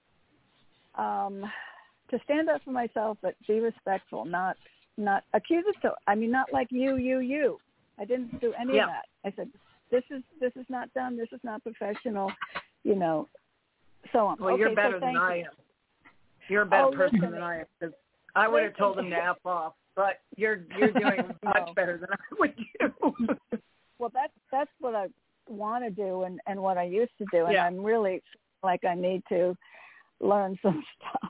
um, to stand up for myself, but be respectful, not, not accusatory. I mean, not like you, you, you. I didn't do any yeah. of that. I said, this is this is not done. This is not professional, you know, so on. Well, okay, you're better so than you. I am. You're a better oh, person listen, than I am. Cause I would have told them to F off, but you're you're doing much oh. better than I would do. Well, that's that's what I want to do and, and what I used to do, and yeah. I'm really like I need to learn some stuff.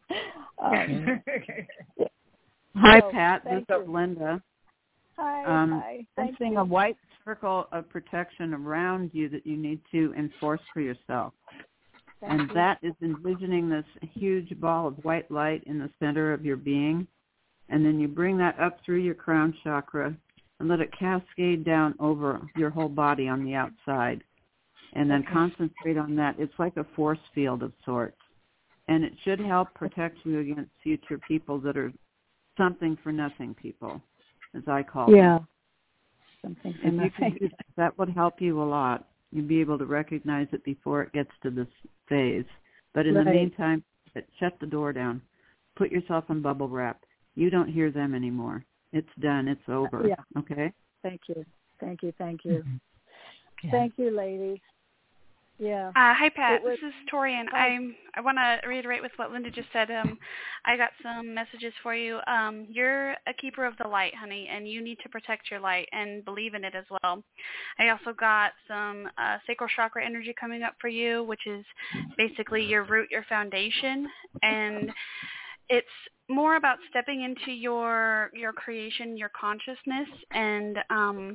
Um, yeah. Hi, so, Pat. This you. is Linda. Hi. Um, hi. Thank I'm seeing you. a white circle of protection around you that you need to enforce for yourself. Thank and you. that is envisioning this huge ball of white light in the center of your being. And then you bring that up through your crown chakra and let it cascade down over your whole body on the outside. And then okay. concentrate on that. It's like a force field of sorts. And it should help protect you against future people that are something for nothing people, as I call yeah. them. Something for if you nothing. can do that, that would help you a lot. You'd be able to recognize it before it gets to this phase. But in right. the meantime, shut the door down. Put yourself in bubble wrap. You don't hear them anymore. It's done. It's over. Yeah. Okay? Thank you. Thank you. Thank you. Mm-hmm. Yeah. Thank you, ladies. Yeah. Uh, hi, Pat. Was, this is Tori, and hi. I'm, I want to reiterate with what Linda just said. Um, I got some messages for you. Um, you're a keeper of the light, honey, and you need to protect your light and believe in it as well. I also got some uh, sacral chakra energy coming up for you, which is basically your root, your foundation, and it's more about stepping into your your creation, your consciousness, and um,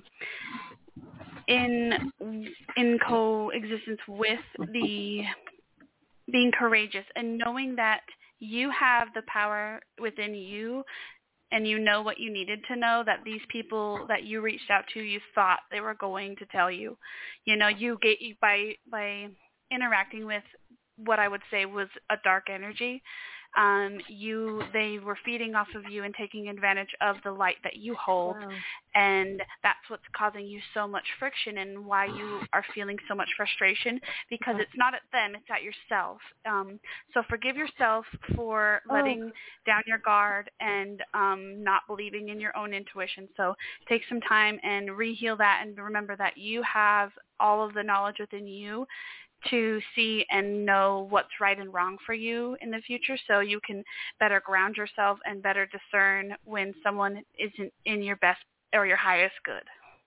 in in coexistence with the being courageous and knowing that you have the power within you and you know what you needed to know, that these people that you reached out to, you thought they were going to tell you. You know, you get you by by interacting with what I would say was a dark energy. Um, you, they were feeding off of you and taking advantage of the light that you hold, wow. and that's what's causing you so much friction and why you are feeling so much frustration, because it's not at them, it's at yourself. Um, so forgive yourself for letting oh. down your guard and um, not believing in your own intuition. So take some time and re-heal that, and remember that you have all of the knowledge within you to see and know what's right and wrong for you in the future, so you can better ground yourself and better discern when someone isn't in your best or your highest good.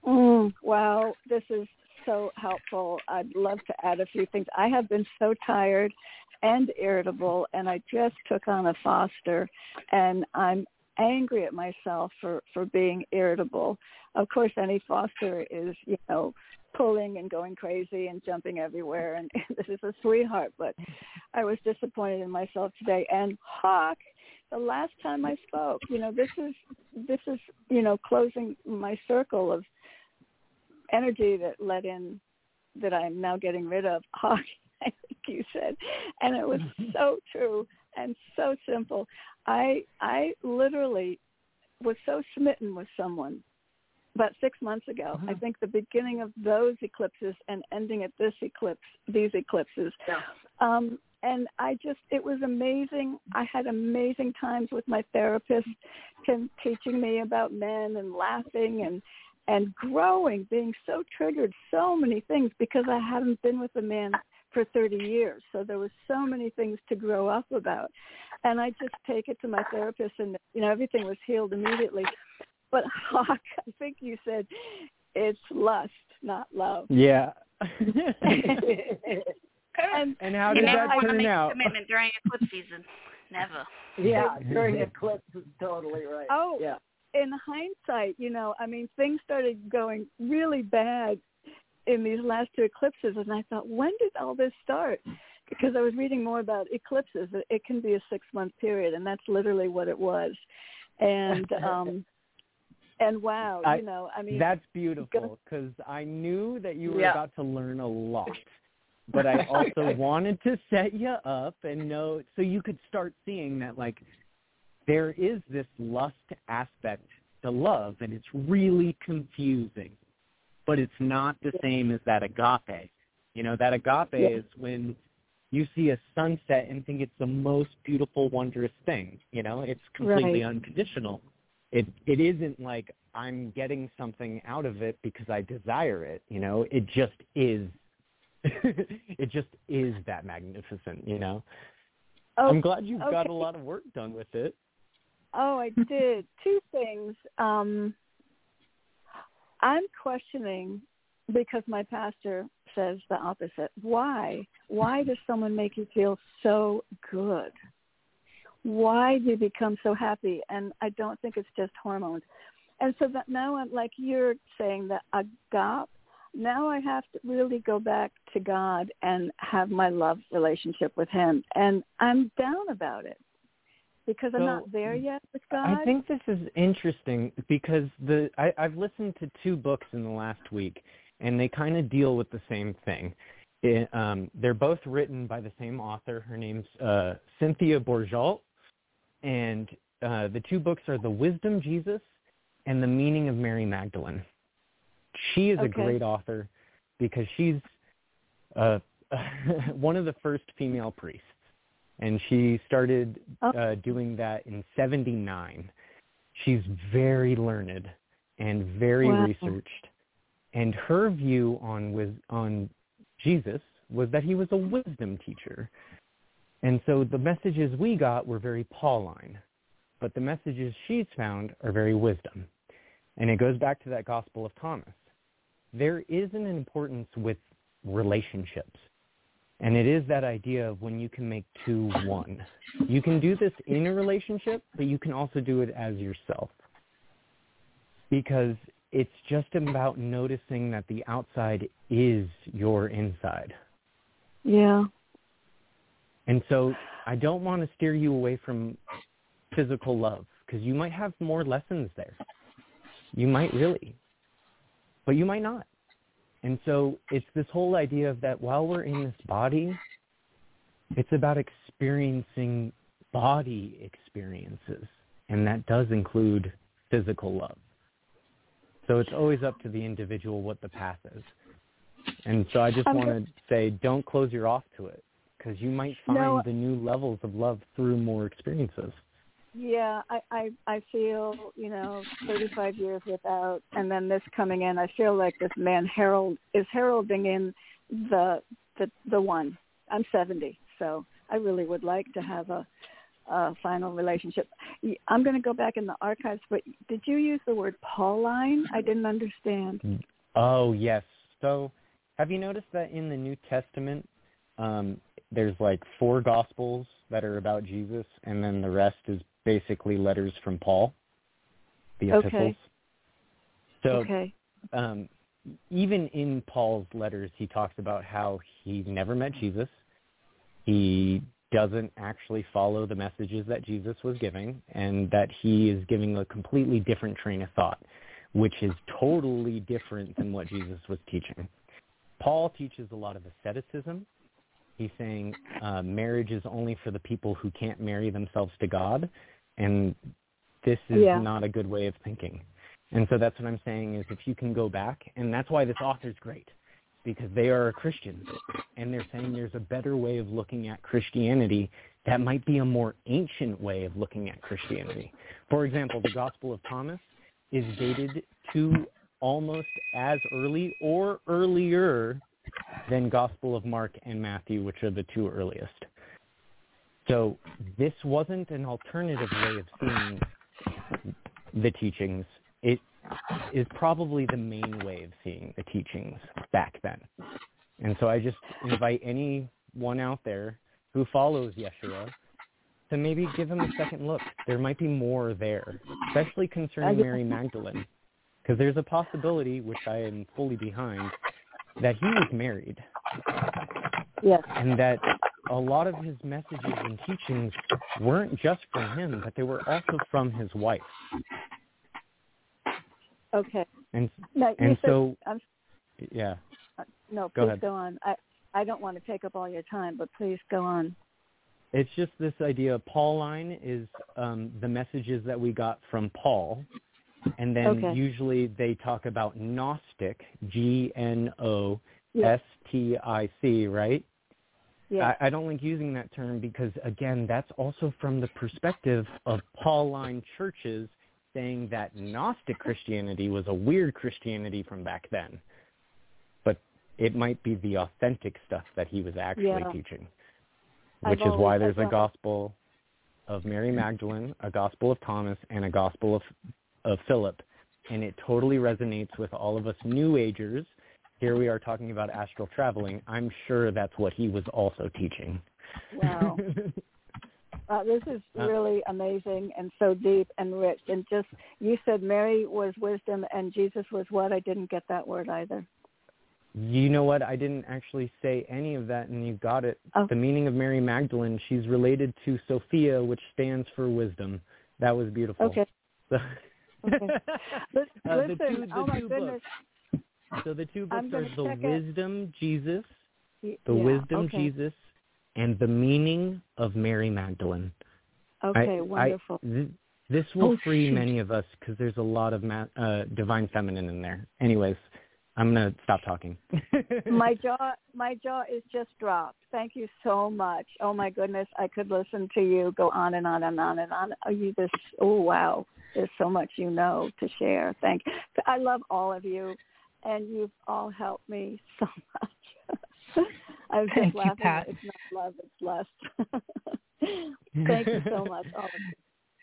Mm, wow, this is so helpful. I'd love to add a few things. I have been so tired and irritable, and I just took on a foster, and I'm angry at myself for, for being irritable. Of course, any foster is, you know, pulling and going crazy and jumping everywhere, and this is a sweetheart, but I was disappointed in myself today. And Hawk, the last time I spoke, you know, this is, this is, you know, closing my circle of energy that let in, that I'm now getting rid of. Hawk, I think you said, and it was so true and so simple. I I literally was so smitten with someone about six months ago. Uh-huh. I think the beginning of those eclipses and ending at this eclipse, these eclipses. Yeah. Um, and I just, it was amazing. I had amazing times with my therapist, him teaching me about men and laughing and and growing, being so triggered, so many things, because I hadn't been with a man for thirty years. So there was so many things to grow up about. And I just take it to my therapist, and, you know, everything was healed immediately. But Hawk, I think you said it's lust, not love. Yeah. and, and how you did never that want turn to make out? a commitment during eclipse season. Never. Yeah, during eclipse is totally right. Oh, yeah. In hindsight, you know, I mean, things started going really bad in these last two eclipses, and I thought, when did all this start? Because I was reading more about eclipses. It can be a six-month period, and that's literally what it was. And um, and wow, I, you know, I mean, that's beautiful, because I knew that you were yeah. about to learn a lot, but I also wanted to set you up and know so you could start seeing that, like, there is this lust aspect to love, and it's really confusing, but it's not the same as that agape. You know, that agape yeah. is when you see a sunset and think it's the most beautiful, wondrous thing. You know, it's completely right. unconditional. It it isn't like I'm getting something out of it because I desire it. You know, it just is. It just is that magnificent. You know, oh, I'm glad you've okay. got a lot of work done with it. Oh, I did. Two things. Um, I'm questioning, because my pastor says the opposite. Why? Why does someone make you feel so good? Why do you become so happy? And I don't think it's just hormones. And so that now, I'm like you're saying, that agape, now I have to really go back to God and have my love relationship with him. And I'm down about it, because I'm so, not there yet with God. I think this is interesting because the I, I've listened to two books in the last week, and they kind of deal with the same thing. It, um, they're both written by the same author. Her name's uh, Cynthia Bourgeault, and uh, the two books are The Wisdom Jesus and The Meaning of Mary Magdalene. She is okay. a great author because she's uh, one of the first female priests. And she started uh, doing that in seventy-nine. She's very learned and very wow. researched. And her view on on Jesus was that he was a wisdom teacher. And so the messages we got were very Pauline. But the messages she's found are very wisdom. And it goes back to that Gospel of Thomas. There is an importance with relationships. And it is that idea of when you can make two one. You can do this in a relationship, but you can also do it as yourself. Because it's just about noticing that the outside is your inside. Yeah. And so I don't want to steer you away from physical love, because you might have more lessons there. You might really. But you might not. And so it's this whole idea of that while we're in this body, it's about experiencing body experiences. And that does include physical love. So it's always up to the individual what the path is. And so I just um, want to say, don't close your off to it, because you might find no, the new levels of love through more experiences. Yeah, I, I, I feel, you know, thirty-five years without, and then this coming in, I feel like this man Harold is heralding in the the the one. I'm seventy, so I really would like to have a uh, final relationship. I'm going to go back in the archives, but did you use the word Pauline? I didn't understand. Oh, yes. So have you noticed that in the New Testament, um, there's like four Gospels that are about Jesus, and then the rest is basically letters from Paul, the epistles? Okay. So okay. Um, even in Paul's letters, he talks about how he never met Jesus. He doesn't actually follow the messages that Jesus was giving, and that he is giving a completely different train of thought, which is totally different than what Jesus was teaching. Paul teaches a lot of asceticism. He's saying uh, marriage is only for the people who can't marry themselves to God, and this is yeah. not a good way of thinking. And so that's what I'm saying is if you can go back, and that's why this author's great, because they are Christians, and they're saying there's a better way of looking at Christianity that might be a more ancient way of looking at Christianity. For example, the Gospel of Thomas is dated to almost as early or earlier than Gospel of Mark and Matthew, which are the two earliest. So this wasn't an alternative way of seeing the teachings. It is probably the main way of seeing the teachings back then. And so I just invite anyone out there who follows Yeshua to maybe give him a second look. There might be more there, especially concerning Mary Magdalene, because there's a possibility, which I am fully behind, that he was married. Yes. And that a lot of his messages and teachings weren't just from him, but they were also from his wife. Okay. And no, and said, so, I'm, yeah. Uh, no, go please ahead. go on. I, I don't want to take up all your time, but please go on. It's just this idea. Pauline is um, the messages that we got from Paul, and then okay. usually they talk about Gnostic, G N O S T I C, right? Yeah. I, I don't like using that term because, again, that's also from the perspective of Pauline churches saying that Gnostic Christianity was a weird Christianity from back then. But it might be the authentic stuff that he was actually yeah. teaching, which I've is why always, there's I've a gospel of Mary Magdalene, a gospel of Thomas, and a gospel of, of Philip. And it totally resonates with all of us New Agers. Here we are talking about astral traveling. I'm sure that's what he was also teaching. Wow. Uh, this is really amazing and so deep and rich. And just, you said Mary was wisdom and Jesus was what? I didn't get that word either. You know what? I didn't actually say any of that, and you got it. Oh. The meaning of Mary Magdalene, she's related to Sophia, which stands for wisdom. That was beautiful. Okay. So, okay. Listen, uh, the two, the oh my two goodness. books. So the two books are The Wisdom it. Jesus, The yeah, Wisdom okay. Jesus, and The Meaning of Mary Magdalene. Okay, I, wonderful. I, th- this will oh, free shoot. many of us because there's a lot of ma- uh, divine feminine in there. Anyways, I'm going to stop talking. my jaw my jaw is just dropped. Thank you so much. Oh, my goodness. I could listen to you go on and on and on and on. Oh, you just, oh, wow. There's so much you know to share. Thank you. I love all of you, and you've all helped me so much. I was Thank just laughing. You, Pat. It's not love, it's lust. Thank you so much, all of you.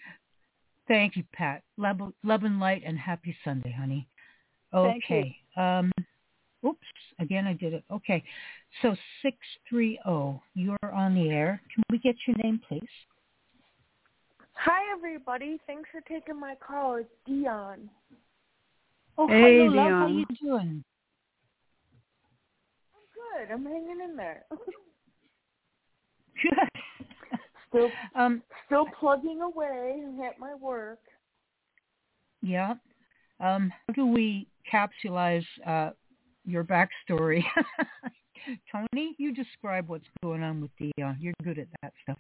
Thank you, Pat. Love, love and light, and happy Sunday, honey. Thank Okay. you. Um, oops. Again, I did it. Okay. So six three zero, you're on the air. Can we get your name, please? Hi, everybody. Thanks for taking my call. It's Dion. Oh, hey, hello, Dion. love. How you doing? I'm good. I'm hanging in there. Good. Still, um, still plugging away at my work. Yeah. Um, how do we capsulize uh, your backstory? Tony, you describe what's going on with Dion. You're good at that stuff.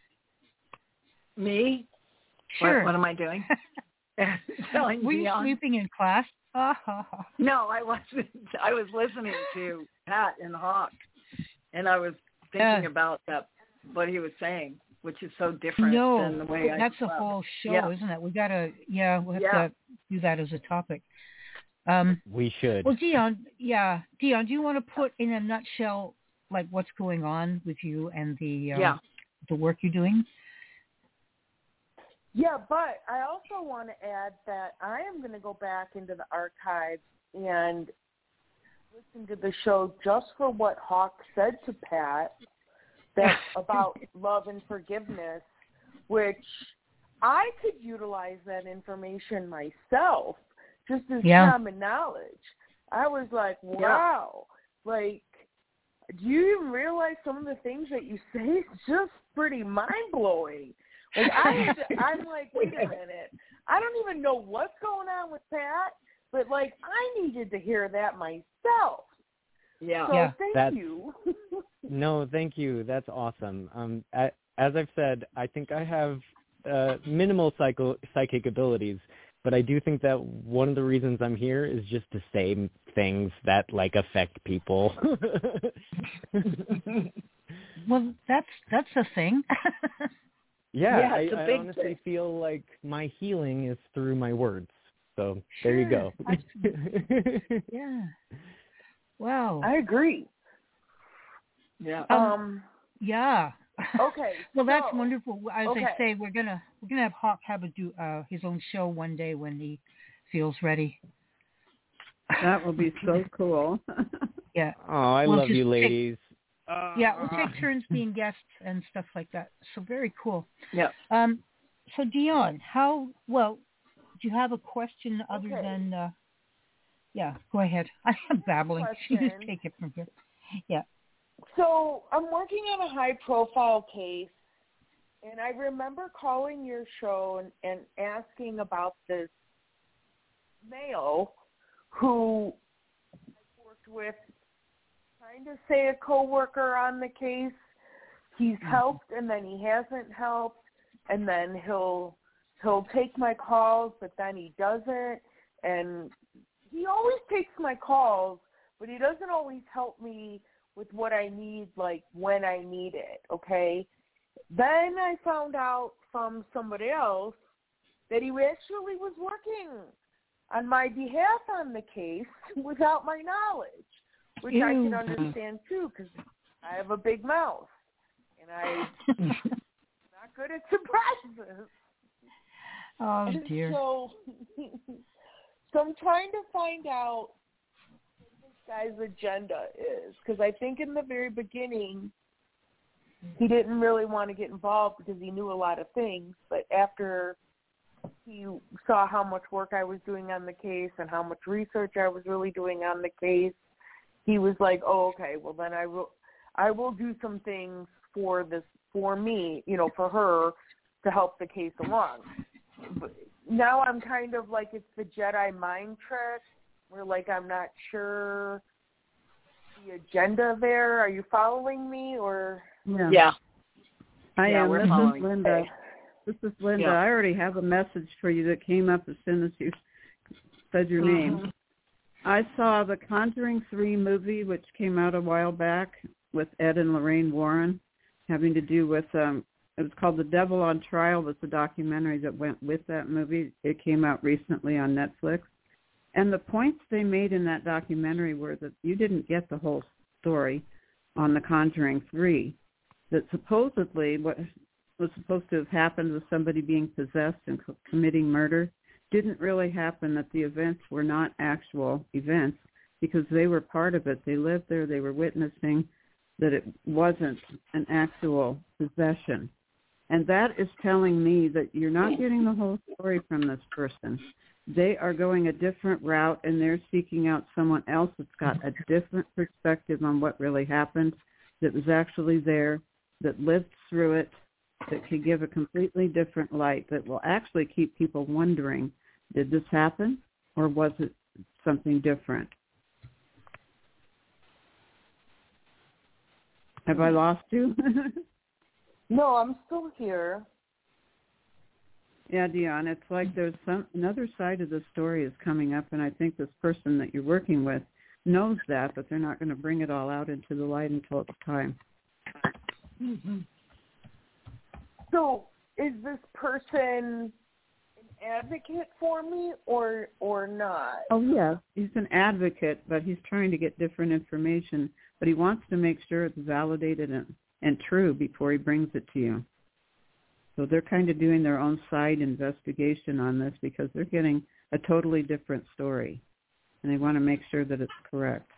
Me? Sure. What, what am I doing? Telling Were you Dion? sleeping in class? No, I wasn't. I was listening to Pat and Hawk, and I was thinking yeah. about that, what he was saying, which is so different no, than the way I that's a slept. whole show, yeah. isn't it? We gotta, yeah, we'll have yeah. to do that as a topic. Um, we should. Well, Dion, yeah, Dion, do you want to put in a nutshell like what's going on with you and the um, yeah. the work you're doing? Yeah, but I also want to add that I am going to go back into the archives and listen to the show just for what Hawk said to Pat that about love and forgiveness, which I could utilize that information myself just as yeah. common knowledge. I was like, wow, yeah. like, do you even realize some of the things that you say? It's just pretty mind-blowing. Like, I had to, I'm like, wait a minute. I don't even know what's going on with Pat, but, like, I needed to hear that myself. Yeah. So yeah, thank that's, you. No, thank you. That's awesome. Um, as I've said, I think I have uh, minimal psycho, psychic abilities, but I do think that one of the reasons I'm here is just to say things that, like, affect people. Well, that's that's a thing. yeah, yeah I, it's a I big honestly thing. feel like my healing is through my words. So Sure. there you go. Yeah. Wow. I agree. Yeah. Um, Um. yeah. Okay. Well, that's so, wonderful. As okay. I say, we're gonna we're gonna have Hawk have a do uh, his own show one day when he feels ready. That will be so cool. Yeah. Oh, I we'll love you, take, ladies. Yeah, we'll take turns being guests and stuff like that. So very cool. Yeah. Um. So Dion, how well? Do you have a question other Okay. than? Uh, yeah. Go ahead. I am babbling. You just take it from here. Yeah. So I'm working on a high-profile case, and I remember calling your show and, and asking about this male who I worked with, trying to say a coworker on the case. He's helped, and then he hasn't helped, and then he'll he'll take my calls, but then he doesn't, and he always takes my calls, but he doesn't always help me with what I need, like when I need it, okay? Then I found out from somebody else that he actually was working on my behalf on the case without my knowledge, which Ew. I can understand too because I have a big mouth and I'm not good at surprises. Oh, And dear. So, so I'm trying to find out guy's agenda is because I think in the very beginning he didn't really want to get involved because he knew a lot of things, but after he saw how much work I was doing on the case and how much research I was really doing on the case, he was like, oh, okay, well then I will I will do some things for this for me, you know, for her to help the case along. But now I'm kind of like it's the Jedi mind trick. We're like, I'm not sure the agenda there. Are you following me or? Yeah. Yeah. I yeah, am. We're this following. is Linda. Okay. This is Linda. Yeah. I already have a message for you that came up as soon as you said your Mm-hmm. name. I saw the Conjuring three movie, which came out a while back with Ed and Lorraine Warren, having to do with, um, it was called The Devil on Trial, was the documentary that went with that movie. It came out recently on Netflix. And the points they made in that documentary were that you didn't get the whole story on The Conjuring three, that supposedly what was supposed to have happened with somebody being possessed and co- committing murder didn't really happen, that the events were not actual events because they were part of it. They lived there. They were witnessing that it wasn't an actual possession. And that is telling me that you're not getting the whole story from this person. They are going a different route, and they're seeking out someone else that's got a different perspective on what really happened, that was actually there, that lived through it, that could give a completely different light, that will actually keep people wondering, did this happen, or was it something different? Have I lost you? No, I'm still here. Yeah, Dion, it's like there's some another side of the story is coming up, and I think this person that you're working with knows that, but they're not going to bring it all out into the light until it's time. Mm-hmm. So, is this person an advocate for me or or not? Oh, yeah, he's an advocate, but he's trying to get different information, but he wants to make sure it's validated and, and true before he brings it to you. So they're kind of doing their own side investigation on this because they're getting a totally different story, and they want to make sure that it's correct.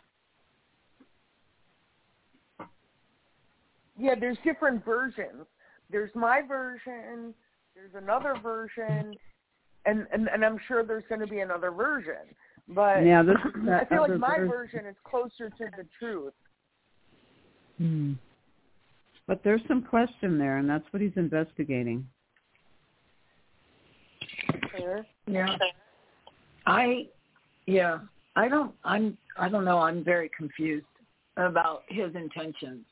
Yeah, there's different versions. There's my version, there's another version, and, and, and I'm sure there's going to be another version. But yeah, this, I feel like my version. version is closer to the truth. Hmm. But there's some question there, and that's what he's investigating. Fair. Yeah. I, yeah, I don't, I'm, I don't know. I'm very confused about his intentions.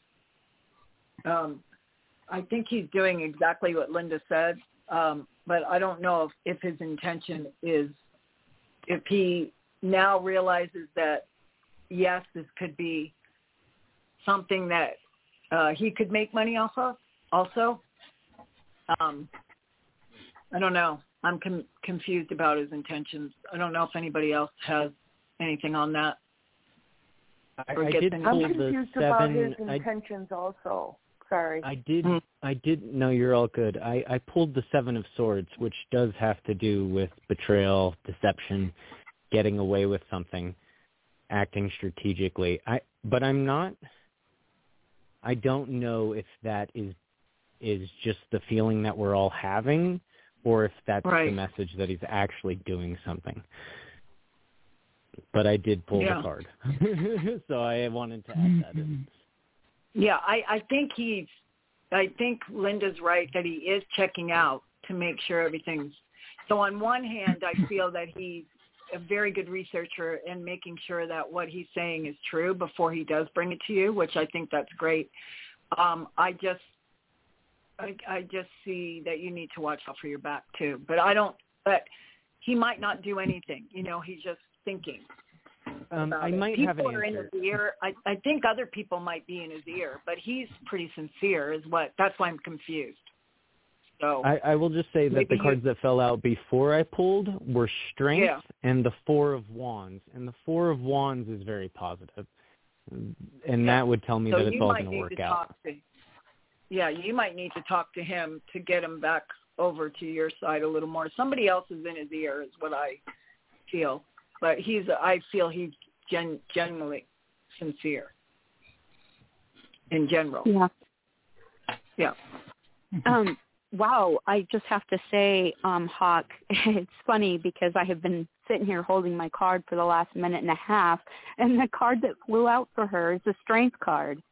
Um, I think he's doing exactly what Linda said, um, but I don't know if, if his intention is, if he now realizes that, yes, this could be something that uh, he could make money off of also. Um, I don't know. I'm com- confused about his intentions. I don't know if anybody else has anything on that. I, I did I'm pull confused the about seven. his intentions I, also. Sorry. I did. I did. No, you're all good. I, I pulled the Seven of Swords, which does have to do with betrayal, deception, getting away with something, acting strategically. I, but I'm not. I don't know if that is is just the feeling that we're all having, or if that's right. the message that he's actually doing something. But I did pull yeah. the card, so I wanted to add that in. Yeah, I, I think he's. I think Linda's right that he is checking out to make sure everything's. So on one hand, I feel that he's a very good researcher and making sure that what he's saying is true before he does bring it to you, which I think that's great. Um, I just, I, I just see that you need to watch out for your back too. But I don't. But he might not do anything. You know, he's just thinking. Um, I it. might people have an are answer. in his ear. I, I think other people might be in his ear, but he's pretty sincere. Is what? That's why I'm confused. So I, I will just say that the cards you, that fell out before I pulled were Strength yeah. and the Four of Wands, and the Four of Wands is very positive, and yeah. that would tell me so that it's all going to work to out. To, yeah, you might need to talk to him to get him back over to your side a little more. Somebody else is in his ear, is what I feel, but he's. I feel he's gen, genuinely sincere in general. Yeah. Yeah. Um. Wow, I just have to say, um, Hawk, it's funny because I have been sitting here holding my card for the last minute and a half, and the card that flew out for her is the Strength card.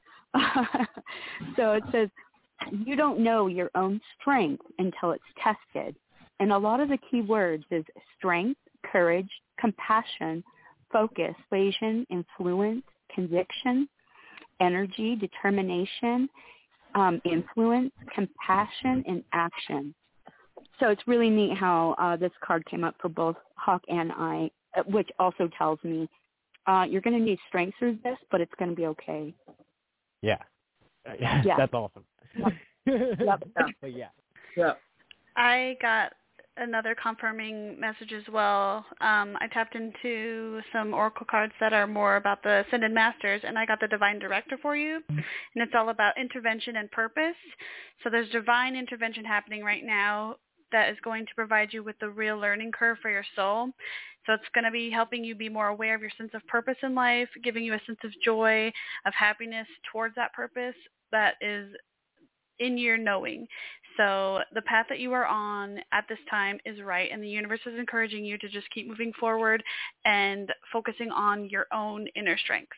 So it says, you don't know your own strength until it's tested. And a lot of the key words is strength, courage, compassion, focus, persuasion, influence, conviction, energy, determination, Um, influence, compassion, and action. So it's really neat how uh, this card came up for both Hawk and I, which also tells me uh, you're going to need strength through this, but it's going to be okay. Yeah. yeah. That's awesome. Yep. Yep. But yeah. Yeah. I got another confirming message as well. Um, I tapped into some oracle cards that are more about the Ascended Masters, and I got the Divine Director for you, and it's all about intervention and purpose. So there's divine intervention happening right now that is going to provide you with the real learning curve for your soul. So it's going to be helping you be more aware of your sense of purpose in life, giving you a sense of joy, of happiness towards that purpose that is in your knowing. So the path that you are on at this time is right, and the universe is encouraging you to just keep moving forward and focusing on your own inner strengths.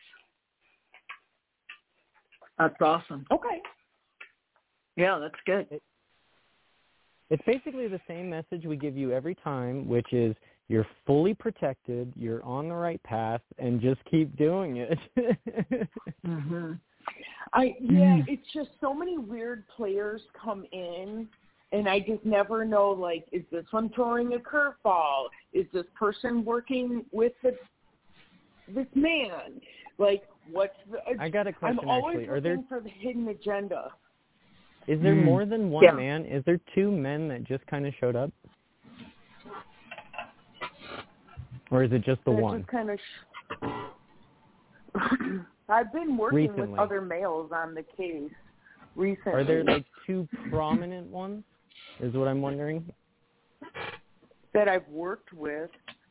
That's awesome. Okay. Yeah, that's good. It, it's basically the same message we give you every time, which is you're fully protected, you're on the right path, and just keep doing it. mm-hmm. I yeah, it's just so many weird players come in, and I just never know, like, is this one throwing a curveball? Is this person working with the, this man? Like, what's the... I got a question, I'm always actually. Are looking there, for the hidden agenda. Is there Mm. more than one yeah. man? Is there two men that just kind of showed up? Or is it just the That one? just kind of... Sh- I've been working Recently. with other males on the case recently. Are there like two prominent ones? is what I'm wondering. That I've worked with.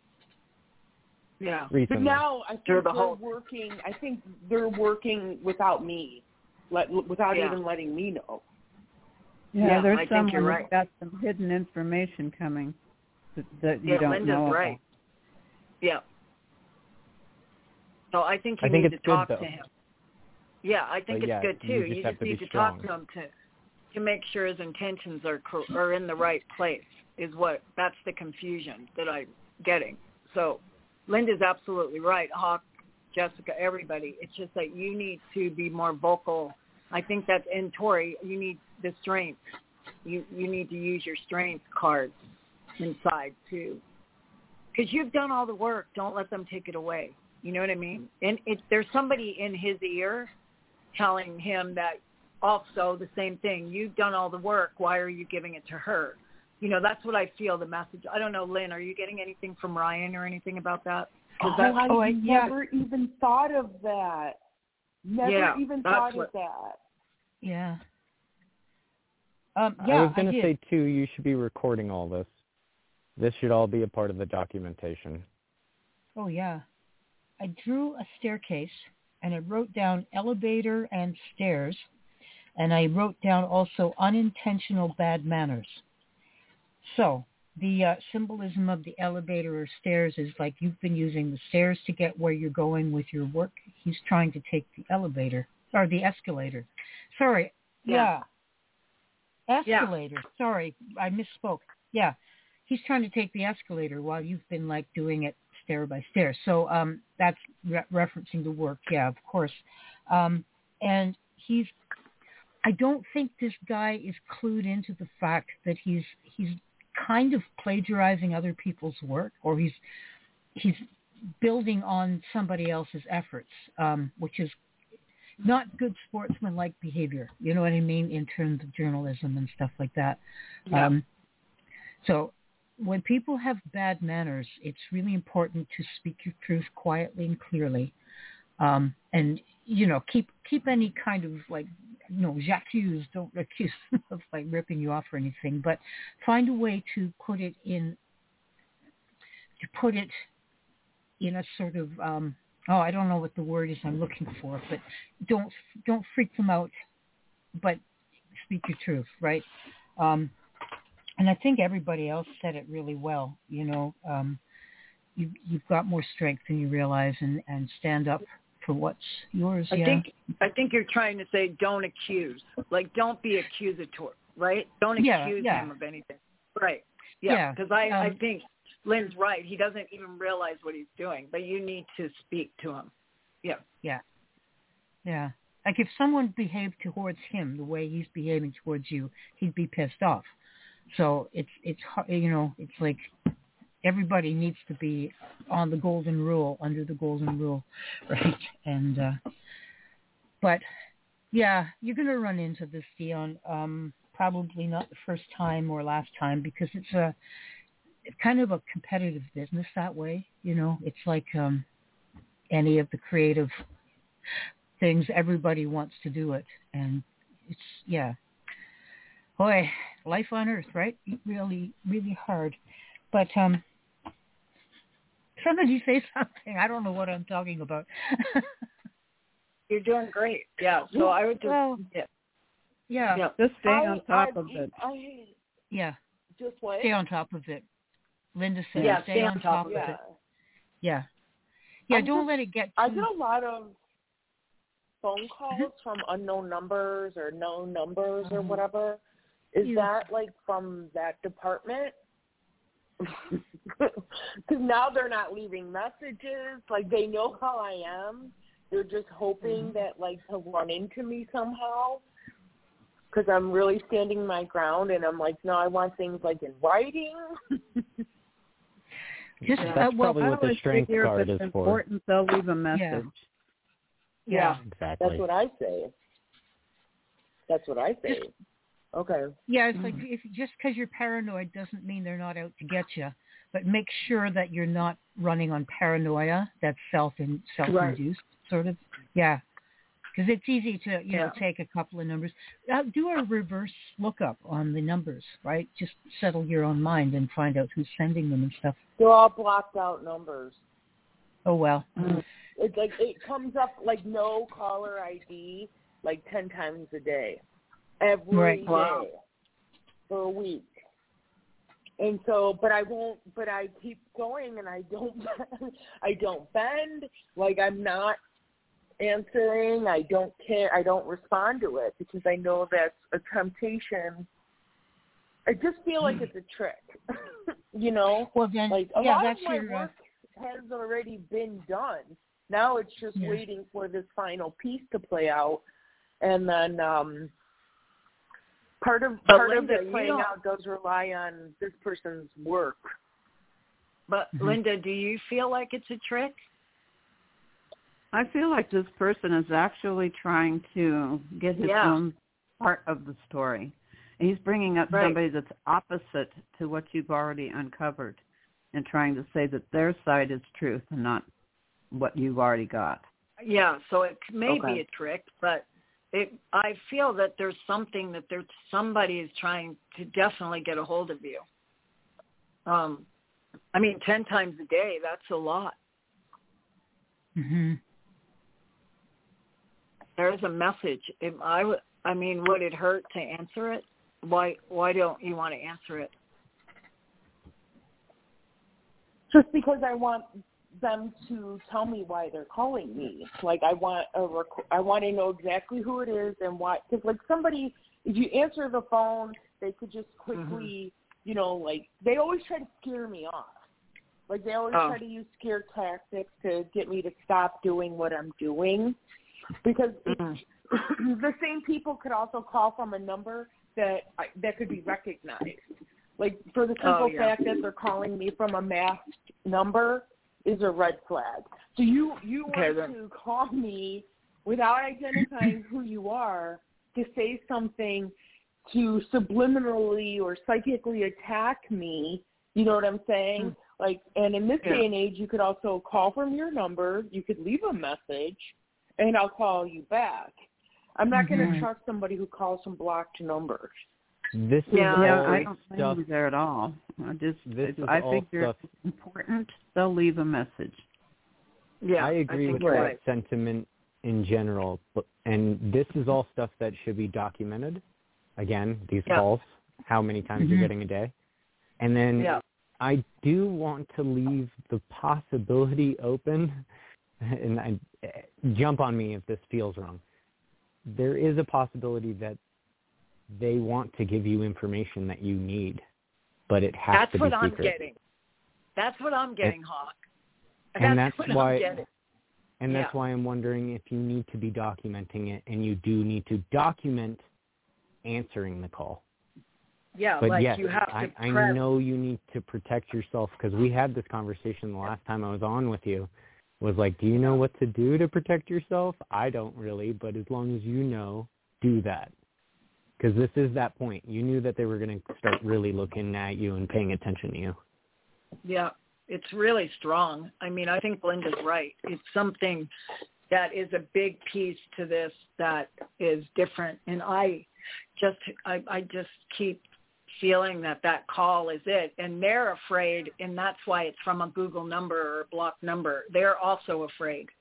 Yeah. Recently. But now I think They're they're the whole... working. I think they're working without me, let, without yeah. even letting me know. Yeah, yeah there's I think someone you're right. that's got some hidden information coming that, that you yeah, don't Linda's know right. about. Yeah. So I think you I think need it's to talk good, to though. him. Yeah, I think but it's yeah, good too. You just, you have just to need be to strong. talk to him to to make sure his intentions are co- are in the right place. Is what that's the confusion that I'm getting. So Linda's absolutely right. Hawk, Jessica, everybody. It's just that you need to be more vocal. I think that's in Tori. You need the strength. You you need to use your strength cards inside too, because you've done all the work. Don't let them take it away. You know what I mean? And if there's somebody in his ear telling him that also the same thing. You've done all the work. Why are you giving it to her? You know, that's what I feel the message. I don't know, Lynn, are you getting anything from Ryan or anything about that? Oh, that's, I oh, I, never yeah. even thought of that. Never yeah, even that's thought what, of that. Yeah. Um, yeah, I was going to did. say, too, you should be recording all this. This should all be a part of the documentation. Oh, yeah. I drew a staircase, and I wrote down elevator and stairs, and I wrote down also unintentional bad manners. So the uh, symbolism of the elevator or stairs is like you've been using the stairs to get where you're going with your work. He's trying to take the elevator, or the escalator. Sorry, yeah. yeah. Escalator. Yeah. Sorry, I misspoke. Yeah. He's trying to take the escalator while you've been like doing it stair by stair. So um, that's re- referencing the work. Yeah, of course. Um, and he's, I don't think this guy is clued into the fact that he's, he's kind of plagiarizing other people's work, or he's, he's building on somebody else's efforts, um, which is not good sportsmanlike behavior. You know what I mean? In terms of journalism and stuff like that. Yeah. Um, so, when people have bad manners, it's really important to speak your truth quietly and clearly, um, and you know keep keep any kind of like you know j'accuse, don't accuse of like ripping you off or anything, but find a way to put it in to put it in a sort of um, oh I don't know what the word is I'm looking for, but don't don't freak them out, but speak your truth, right? Um, And I think everybody else said it really well. You know, um, you, you've got more strength than you realize, and, and stand up for what's yours. I yeah. think I think you're trying to say don't accuse. Like, don't be accusatory, right? Don't Yeah, accuse yeah. him of anything. Right. Yeah, because I, um, I think Lynn's right. He doesn't even realize what he's doing, but you need to speak to him. Yeah. Yeah. Yeah. Like if someone behaved towards him the way he's behaving towards you, he'd be pissed off. So it's, it's you know, it's like everybody needs to be on the golden rule, under the golden rule, right? And, uh, but, yeah, you're going to run into this, Dion, um, probably not the first time or last time, because it's a it's kind of a competitive business that way, you know? It's like um, any of the creative things, everybody wants to do it, and it's, yeah. Boy, life on Earth, right? Really, really hard. But um, somebody say something. I don't know what I'm talking about. You're doing great. Yeah. So I would just well, yeah. yeah. yeah. Just stay I, on top I, of it. I, Yeah. just what? Stay on top of it. Linda said, Yeah, stay, stay on, on top, top of yeah. it. Yeah. Yeah, I'm don't just, let it get too... I get a lot of phone calls from unknown numbers or known numbers or whatever. Is You. that like from that department? Because now they're not leaving messages. Like they know how I am. They're just hoping that like to run into me somehow. Because I'm really standing my ground, and I'm like, no, I want things like in writing. Just yeah, uh, that's well, probably what the strength card is for. Important, they'll leave a message. Yeah. Yeah, exactly. That's what I say. That's what I say. Just, okay. Yeah, it's like if just because you're paranoid doesn't mean they're not out to get you, but make sure that you're not running on paranoia. That's self in self-induced, right. sort of. Yeah, because it's easy to, you yeah. know, take a couple of numbers. Uh, do a reverse lookup on the numbers, right? Just settle your own mind and find out who's sending them and stuff. They're all blocked out numbers. Oh, well. Mm-hmm. It's like it comes up like no caller I D like ten times a day, every right. day wow. for a week. And so, but I won't. But I keep going, and I don't. I don't bend. Like I'm not answering. I don't care. I don't respond to it because I know that's a temptation. I just feel like it's a trick. You know, well then, like a yeah, lot that's of my your, work uh... has already been done. Now it's just yeah. waiting for this final piece to play out, and then um, part of but part Linda, of it playing don't... out does rely on this person's work. But mm-hmm. Linda, do you feel like it's a trick? I feel like this person is actually trying to get his yeah. own part of the story. He's bringing up right. somebody that's opposite to what you've already uncovered and trying to say that their side is truth and not what you've already got. Yeah, so it may okay. be a trick, but it, I feel that there's something that there's somebody is trying to definitely get a hold of you. Um, I mean, ten times a day, that's a lot. Mm-hmm. There's a message. If I, w- I mean, would it hurt to answer it? Why Why don't you want to answer it? Just because I want them to tell me why they're calling me. Like I want a rec- I want to know exactly who it is and why. Because like somebody, if you answer the phone, they could just quickly, mm-hmm. you know, like they always try to scare me off. Like they always oh. try to use scare tactics to get me to stop doing what I'm doing. Because mm-hmm. the same people could also call from a number that that could be recognized. Like for the simple oh, yeah. fact that they're calling me from a masked number is a red flag. So you, you okay, want then. to call me without identifying who you are to say something to subliminally or psychically attack me. You know what I'm saying? Mm-hmm. Like, and in this yeah. day and age, you could also call from your number. You could leave a message, and I'll call you back. I'm not mm-hmm. going to trust somebody who calls from blocked numbers. This is yeah, all yeah I don't stuff. think there at all. I just, this is I all think they're stuff. important. They'll leave a message. Yeah, I agree I with that right. sentiment in general, but, and this is all stuff that should be documented. Again, these yeah. calls, how many times mm-hmm. you're getting a day, and then yeah. I do want to leave the possibility open, and I, jump on me if this feels wrong. There is a possibility that they want to give you information that you need, but it has that's to be what I'm secret. getting. That's what I'm getting, and, Hawk. And that's, that's what why, I'm getting. and that's yeah. why I'm wondering if you need to be documenting it, and you do need to document answering the call. Yeah, but like yes, you have to. I, I prep. know you need to protect yourself because we had this conversation the last time I was on with you. Was like, do you know what to do to protect yourself? I don't really, but as long as you know, do that. Because this is that point. You knew that they were going to start really looking at you and paying attention to you. Yeah, it's really strong. I mean, I think Linda's right. It's something that is a big piece to this that is different. And I just, I, I just keep feeling that that call is it. And they're afraid, and that's why it's from a Google number or a blocked number. They're also afraid.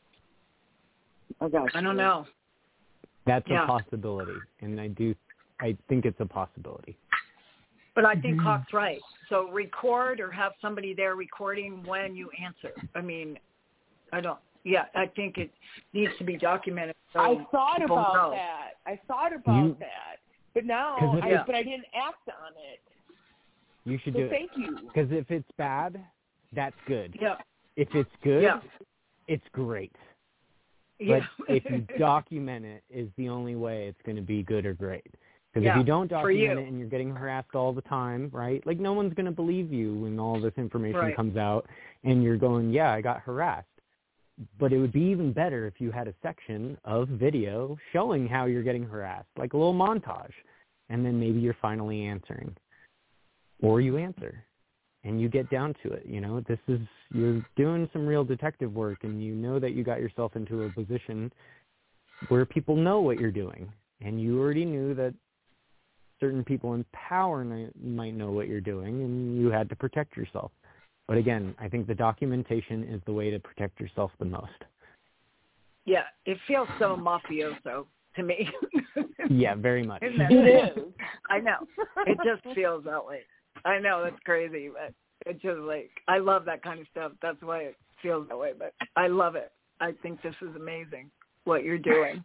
Oh, gosh. I don't know. That's yeah. a possibility, and I do, I think it's a possibility. But I think mm-hmm. Hawk's right. So record or have somebody there recording when you answer. I mean, I don't, yeah, I think it needs to be documented. So I thought about know. that. I thought about you, that. But now, I, yeah. but I didn't act on it. You should so do thank it. you. Because if it's bad, that's good. Yeah. If it's good, yeah. it's great. Yeah. But if you document it, is the only way it's going to be good or great. Because yeah, if you don't document you. it and you're getting harassed all the time, right? Like no one's going to believe you when all this information right. comes out and you're going, yeah, I got harassed. But it would be even better if you had a section of video showing how you're getting harassed, like a little montage. And then maybe you're finally answering. Or you answer. And you get down to it. You know, this is, you're doing some real detective work and you know that you got yourself into a position where people know what you're doing, and you already knew that certain people in power might know what you're doing, and you had to protect yourself. But again, I think the documentation is the way to protect yourself the most. Yeah, it feels so mafioso to me. Yeah, very much. It is. I know. It just feels that way. I know, that's crazy, but it's just like, I love that kind of stuff. That's why it feels that way, but I love it. I think this is amazing, what you're doing.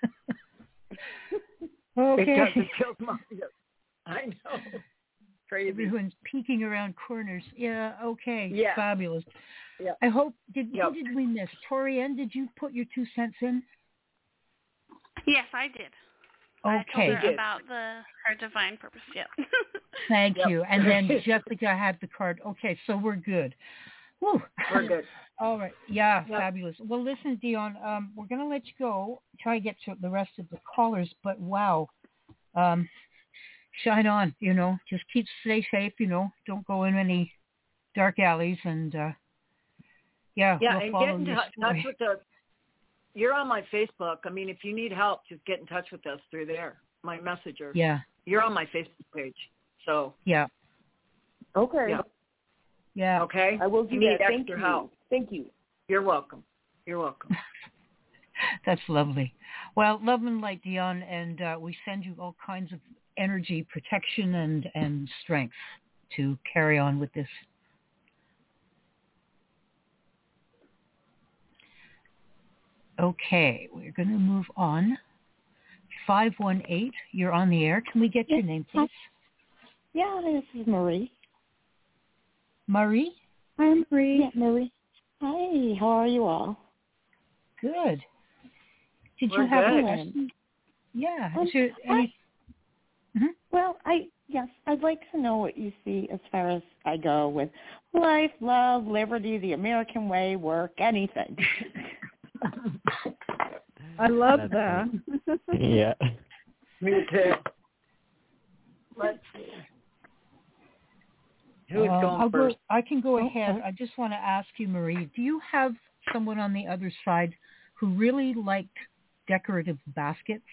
Okay. It does, it feels mafioso. I know. Crazy. Everyone's peeking around corners. Yeah, okay. Yeah. Fabulous. Yeah. I hope, did, Yep. who did we miss? Torianne, did you put your two cents in? Yes, I did. I Okay. told her about the her divine purpose. Yep. Thank Yep. you. And then Jessica had the card. Okay, so we're good. Whew. We're good. All right. Yeah, Yep. fabulous. Well, listen, Dion, um, we're going to let you go, try to get to the rest of the callers, but wow. Um, shine on, you know, just keep stay safe, you know, don't go in any dark alleys, and uh, yeah, Yeah, we'll and follow get in your touch story. with us. You're on my Facebook. I mean, if you need help, just get in touch with us through there. My messenger. Yeah. You're on my Facebook page. So. Yeah. Okay. Yeah. Yeah. Okay. I will do you need that. extra Thank you. help. Thank you. You're welcome. You're welcome. That's lovely. Well, love and light, Dion, and uh, we send you all kinds of energy, protection, and, and strength to carry on with this. Okay, we're going to move on. five one eight, you're on the air. Can we get yes. your name, please? Yeah, this is Marie. Marie? Hi, Marie. Yeah, Marie. Hi, how are you all? Good. Did We're you have good. a question? Yeah. Um, Is there any... mm-hmm. Well, I yes, I'd like to know what you see as far as I go with life, love, liberty, the American way, work, anything. I love That's that. Yeah. Me too. Let's see. Who's Uh, going I'll first? Go, I can go ahead. I just want to ask you, Marie, do you have someone on the other side who really liked decorative baskets?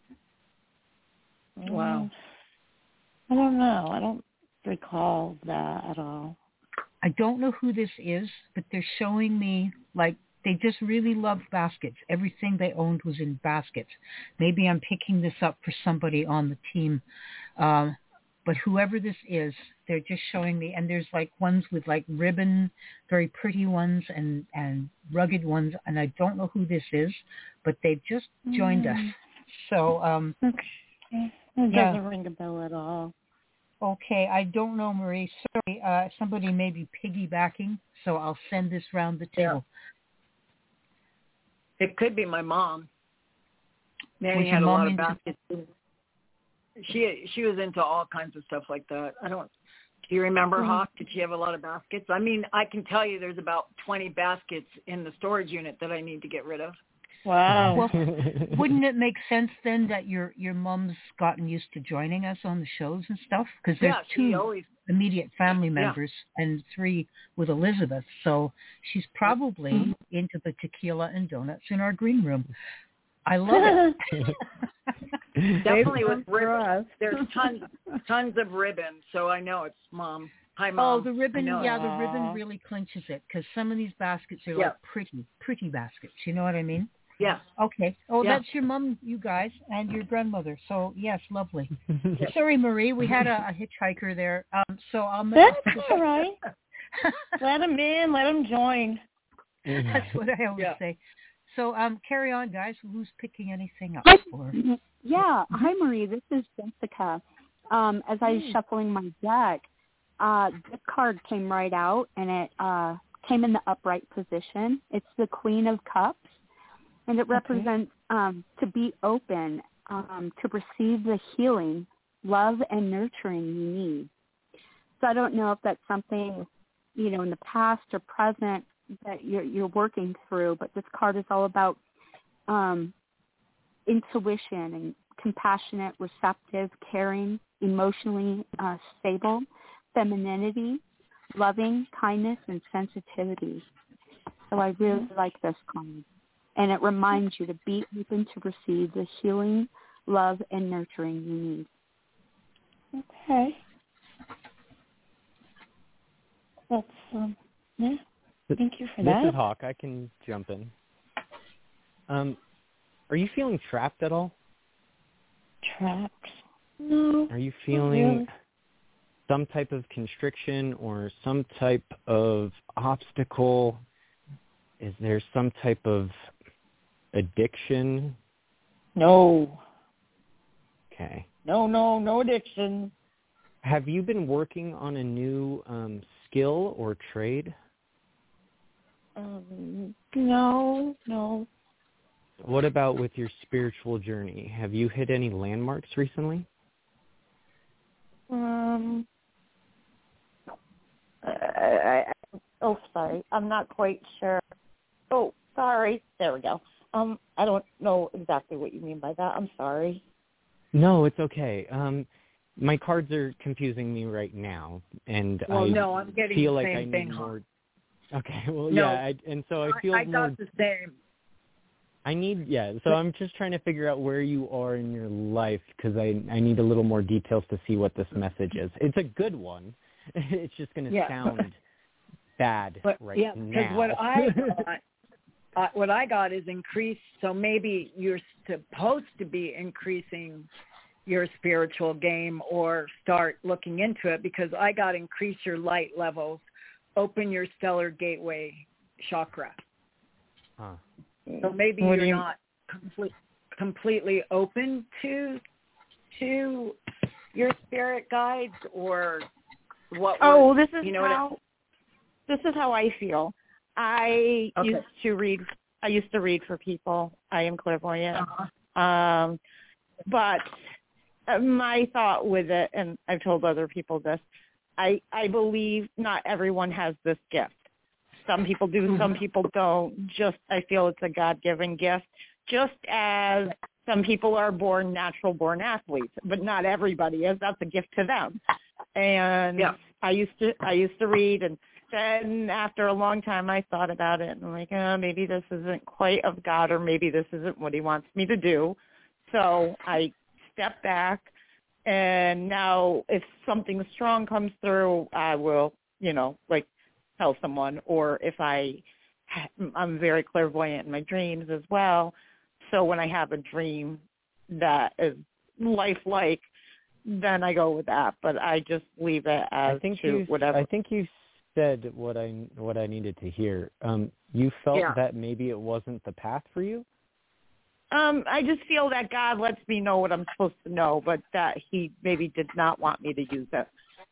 Wow. I don't know. I don't recall that at all. I don't know who this is, but they're showing me like they just really loved baskets. Everything they owned was in baskets. Maybe I'm picking this up for somebody on the team. Um, but whoever this is, they're just showing me. And there's like ones with like ribbon, very pretty ones, and, and rugged ones. And I don't know who this is, but they've just joined mm. us. So, um, okay. It yeah. doesn't ring a bell at all. Okay, I don't know, Marie. Sorry, uh, somebody may be piggybacking, so I'll send this round the table. Yeah. It could be my mom. Nanny Was had a your mom lot of into- baskets. She she was into all kinds of stuff like that. I don't. Do you remember, Mm-hmm. Hawk? Did she have a lot of baskets? I mean, I can tell you, there's about twenty baskets in the storage unit that I need to get rid of. Wow. Well, wouldn't it make sense then that your your mom's gotten used to joining us on the shows and stuff? Because there's Yeah, she two always. immediate family Yeah. members and three with Elizabeth, so she's probably Mm-hmm. into the tequila and donuts in our green room. I love it. Definitely with for ribbon. us. There's tons tons of ribbon, so I know it's mom. Hi, Oh, mom. the ribbon, I know yeah, it. the ribbon Aw. really clinches it because some of these baskets are Yeah. like pretty, pretty baskets. You know what I mean? Yeah. Okay. Oh, Yeah. that's your mom, you guys, and your grandmother. So, yes, lovely. Sorry, Marie, we had a, a hitchhiker there. Um, so I'll make That's all right. Let them in. Let them join. That's what I always Yeah. say. So um, carry on, guys. Who's picking anything up? Hi. For? Yeah. Hi, Marie. This is Jessica. Um, as I was shuffling my deck, uh, this card came right out, and it uh, came in the upright position. It's the Queen of Cups, and it represents um, to be open, um, to receive the healing, love, and nurturing you need. So I don't know if that's something, you know, in the past or present that you're, you're working through, but this card is all about um, intuition and compassionate, receptive, caring, emotionally uh, stable, femininity, loving, kindness, and sensitivity. So I really like this card. and it reminds you to be open to receive the healing, love, and nurturing you need. Okay. That's, um, yeah. Thank you for this that. This is Hawk. I can jump in. Um, are you feeling trapped at all? Trapped? No. Are you feeling some type of constriction or some type of obstacle? Is there some type of addiction? No. Okay. No, no, no addiction. Have you been working on a new um, skill or trade? Um, no, no. What about with your spiritual journey? Have you hit any landmarks recently? Um, I, I, I, oh, sorry. I'm not quite sure. Oh, sorry. There we go. Um, I don't know exactly what you mean by that. I'm sorry. No, it's okay. Um, my cards are confusing me right now, and well, I no, I'm getting feel the like same I need thing, more. Okay, well, no, yeah, I, and so I feel I, I more. got the same. I need, yeah. So I'm just trying to figure out where you are in your life because I I need a little more details to see what this message is. It's a good one. It's just going to yeah. sound bad but, right yeah, now. Yeah, because what I got, uh, what I got is increased. So maybe you're supposed to be increasing your spiritual game or start looking into it, because I got increase your light levels, open your stellar gateway chakra. Huh. So maybe what you're you... not complete, completely open to to your spirit guides, or what? Oh, this is you know how what this is how I feel. I okay. used to read. I used to read for people. I am clairvoyant. Uh-huh. Um, but my thought with it, and I've told other people this, I I believe not everyone has this gift. Some people do, some people don't. Just, I feel it's a God-given gift. Just as some people are born natural-born athletes, but not everybody is. That's a gift to them. And yeah. I used to, I used to read, and then after a long time, I thought about it, and I'm like, oh, maybe this isn't quite of God, or maybe this isn't what He wants me to do. So I stepped back, and now if something strong comes through, I will, you know, like, tell someone, or if I, I'm very clairvoyant in my dreams as well. So when I have a dream that is lifelike, then I go with that. But I just leave it as I think to you, whatever. I think you said what I what I needed to hear. Um, you felt yeah. that maybe it wasn't the path for you? Um, I just feel that God lets me know what I'm supposed to know, but that He maybe did not want me to use it.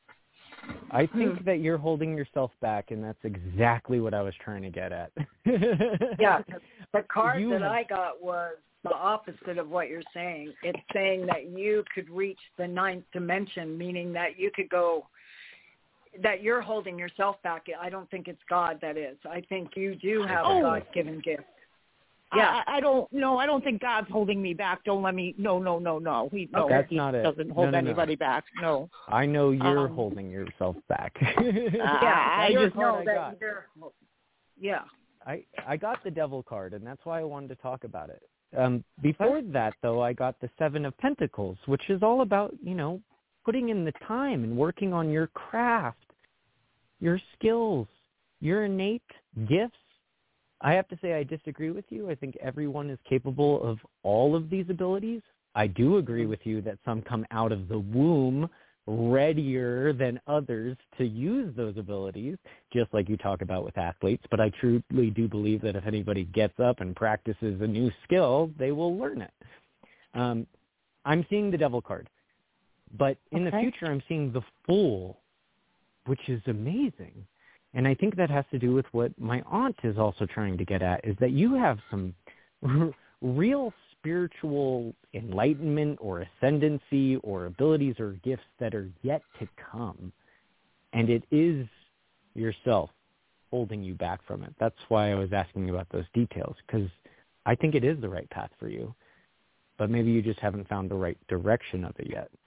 I think hmm. that you're holding yourself back, and that's exactly what I was trying to get at. yeah, the card you that have... I got was the opposite of what you're saying. It's saying that you could reach the ninth dimension, meaning that you could go, that you're holding yourself back. I don't think it's God that is. I think you do have oh. a God-given gift. Yeah, I, I don't. No, I don't think God's holding me back. Don't let me. No, no, no, no. He no, That's he not doesn't it. hold no, no, anybody no. back. No. I know you're um, holding yourself back. yeah, I just know I that got. you're. Yeah. I I got the Devil card, and that's why I wanted to talk about it. Um, before that, though, I got the Seven of Pentacles, which is all about, you know, putting in the time and working on your craft, your skills, your innate gifts. I have to say I disagree with you. I think everyone is capable of all of these abilities. I do agree with you that some come out of the womb readier than others to use those abilities, just like you talk about with athletes. But I truly do believe that if anybody gets up and practices a new skill, they will learn it. Um, I'm seeing the Devil card. But in okay. the future, I'm seeing the Fool, which is amazing. And I think that has to do with what my aunt is also trying to get at, is that you have some r- real spiritual enlightenment or ascendancy or abilities or gifts that are yet to come. And it is yourself holding you back from it. That's why I was asking about those details, because I think it is the right path for you. But maybe you just haven't found the right direction of it yet.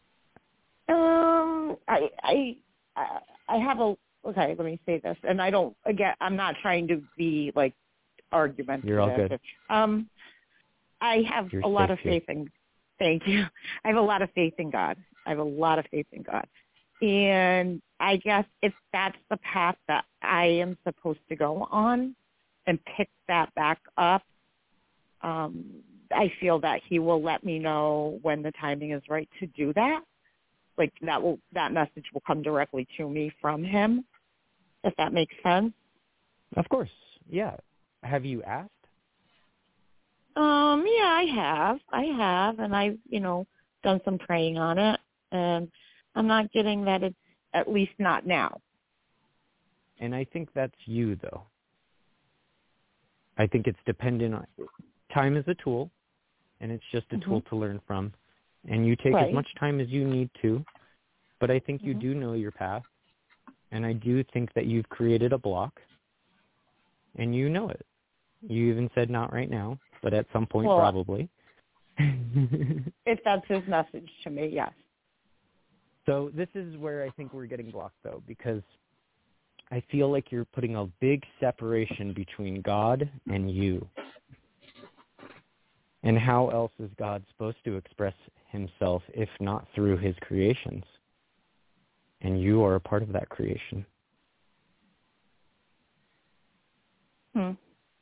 Um, I, I, I have a, okay, let me say this. And I don't, again, I'm not trying to be like argument. You're all good. Um, I have You're a lot of here. faith in. Thank you. I have a lot of faith in God. I have a lot of faith in God, and I guess if that's the path that I am supposed to go on, and pick that back up, um, I feel that He will let me know when the timing is right to do that. Like that will that message will come directly to me from Him, if that makes sense. Of course, yeah. Have you asked? Um, yeah, I have. I have, and I've, you know, done some praying on it, and I'm not getting that it's, at least not now. And I think that's you, though. I think it's dependent on, time is a tool, and it's just a Mm-hmm. tool to learn from. And you take Right. as much time as you need to, but I think you Mm-hmm. do know your path, and I do think that you've created a block, and you know it. You even said not right now, but at some point Well, probably. If that's His message to me, yes. So this is where I think we're getting blocked, though, because I feel like you're putting a big separation between God and you. And how else is God supposed to express Himself if not through His creations? And you are a part of that creation. Hmm.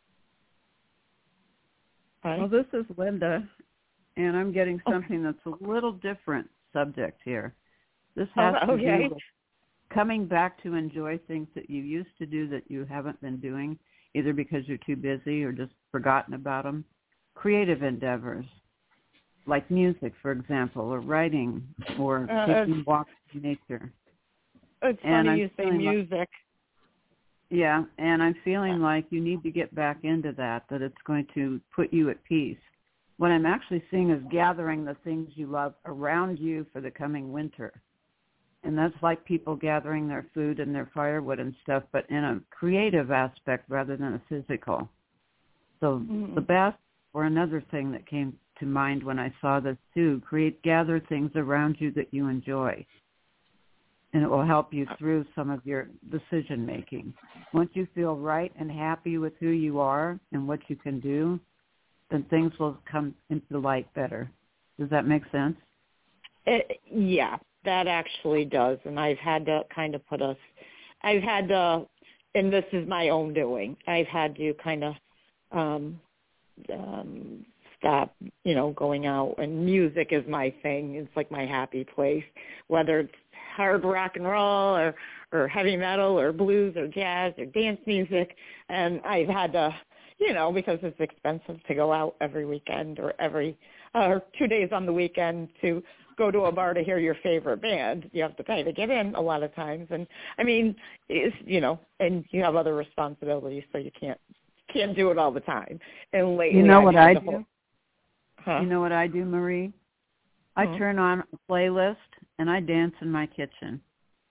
Right. Well, this is Linda, and I'm getting something that's a little different subject here. This has Oh, okay. to do with coming back to enjoy things that you used to do that you haven't been doing, either because you're too busy or just forgotten about them. Creative endeavors, like music, for example, or writing, or Uh, taking walks in nature. It's And funny I'm you say feeling like- music. Yeah, and I'm feeling like you need to get back into that, that it's going to put you at peace. What I'm actually seeing is gathering the things you love around you for the coming winter. And that's like people gathering their food and their firewood and stuff, but in a creative aspect rather than a physical. So Mm-hmm. the best, or another thing that came to mind when I saw this too, create, gather things around you that you enjoy. And it will help you through some of your decision making. Once you feel right and happy with who you are and what you can do, then things will come into the light better. Does that make sense? It, yeah, that actually does. And I've had to kind of put us, I've had to, and this is my own doing, I've had to kind of um, um, stop, you know, going out. And music is my thing. It's like my happy place, whether it's hard rock and roll or, or heavy metal or blues or jazz or dance music. And I've had to, you know, because it's expensive to go out every weekend or every or two days on the weekend to go to a bar to hear your favorite band. You have to pay to get in a lot of times. And I mean, it's, you know, and you have other responsibilities, so you can't can't do it all the time. And lately, you know I've what had I the do? whole, huh? You know what I do, Marie? I Hmm. turn on a playlist and I dance in my kitchen.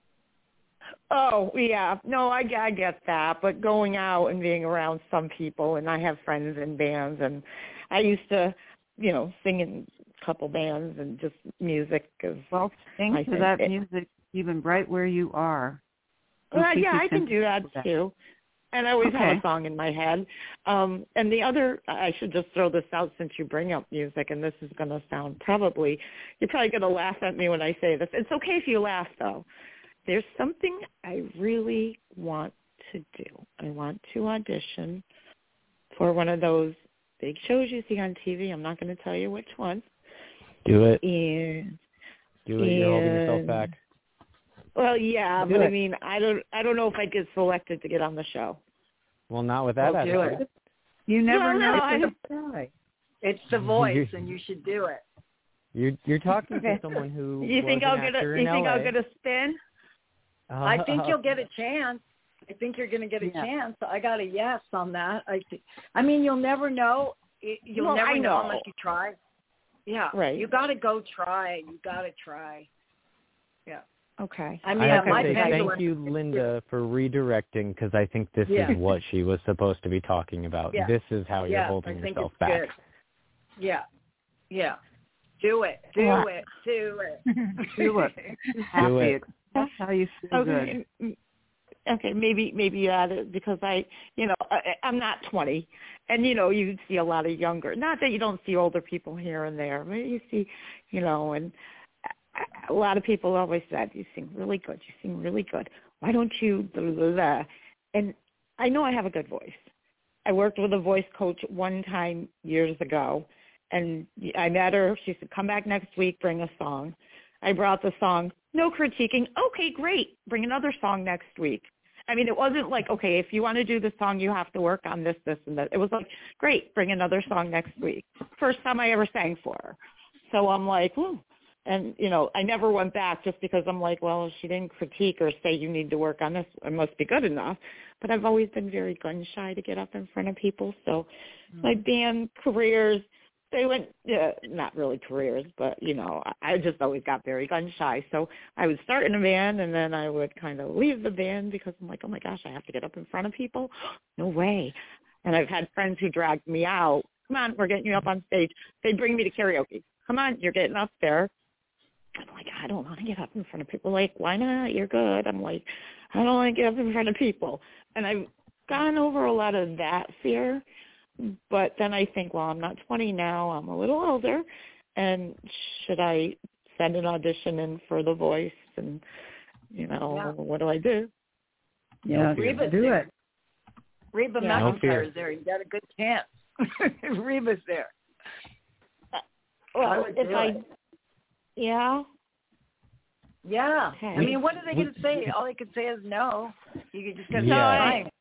Oh, yeah. No, I, I get that. But going out and being around some people, and I have friends in bands, and I used to, you know, sing in a couple bands and just music. Cause Well, sing I to think that it, music even right where you are. It'll Well, keep yeah, you I can do that content. too. And I always have Okay. a song in my head. Um, and the other, I should just throw this out since you bring up music, and this is going to sound probably, you're probably going to laugh at me when I say this. It's okay if you laugh, though. There's something I really want to do. I want to audition for one of those big shows you see on T V. I'm not going to tell you which one. Do it. And Do it. You're holding yourself and- back. Well, yeah, Do but it. I mean, I don't, I don't know if I'd get selected to get on the show. Well, not with that Well, do attitude. it. You never Well, know. no, I It's don't- a It's the voice, and you should do it. You're you're talking to someone who You think was I'll an get actor a? in You think L A. I'll get a spin? I think Uh, you'll get a chance. I think you're going to get a Yeah. chance. I got a yes on that. I think. I mean, you'll never know. It- You'll Well, never I know know. unless you try. Yeah. Right. You got to go try. You got to try. Yeah. Okay. I I mean, have my to say pendulum- thank you, Linda, for redirecting, because I think this Yeah. is what she was supposed to be talking about. Yeah. This is how you're Yes, holding I think yourself it's back. good. Yeah. Yeah. Do it. Do Yeah. it. Do it. Do it. Happy. it. That's how you feel good. Okay. okay, maybe maybe you add it because I, you know, I, I'm not twenty, and you know, you see a lot of younger. Not that you don't see older people here and there, but you see, you know, and a lot of people always said, "You sing really good. You sing really good. Why don't you?" Blah, blah, blah. And I know I have a good voice. I worked with a voice coach one time years ago, and I met her. She said, "Come back next week, bring a song." I brought the song. No critiquing. Okay, great. Bring another song next week. I mean, it wasn't like, okay, if you want to do the song, you have to work on this, this, and that. It was like, great, bring another song next week. First time I ever sang for her. So I'm like, ooh. And, you know, I never went back just because I'm like, well, she didn't critique or say you need to work on this. It must be good enough. But I've always been very gun shy to get up in front of people. So mm-hmm. my band careers, they went, yeah, not really careers, but, you know, I just always got very gun shy. So I would start in a band and then I would kind of leave the band because I'm like, oh, my gosh, I have to get up in front of people? No way. And I've had friends who dragged me out. Come on, we're getting you up on stage. They'd bring me to karaoke. Come on, you're getting up there. I'm like, I don't want to get up in front of people. Like, why not? You're good. I'm like, I don't want to get up in front of people. And I've gone over a lot of that fear. But then I think, well, I'm not twenty now. I'm a little older. And should I send an audition in for The Voice? And, you know, yeah. what do I do? Yeah, no Reba's do there. it. Reba yeah, McEntire is there. You got a good chance. Reba's there. Uh, well, I if I, it. yeah. Yeah. Okay. I mean, what are they going to say? All they could say is no. You just got to yeah. no,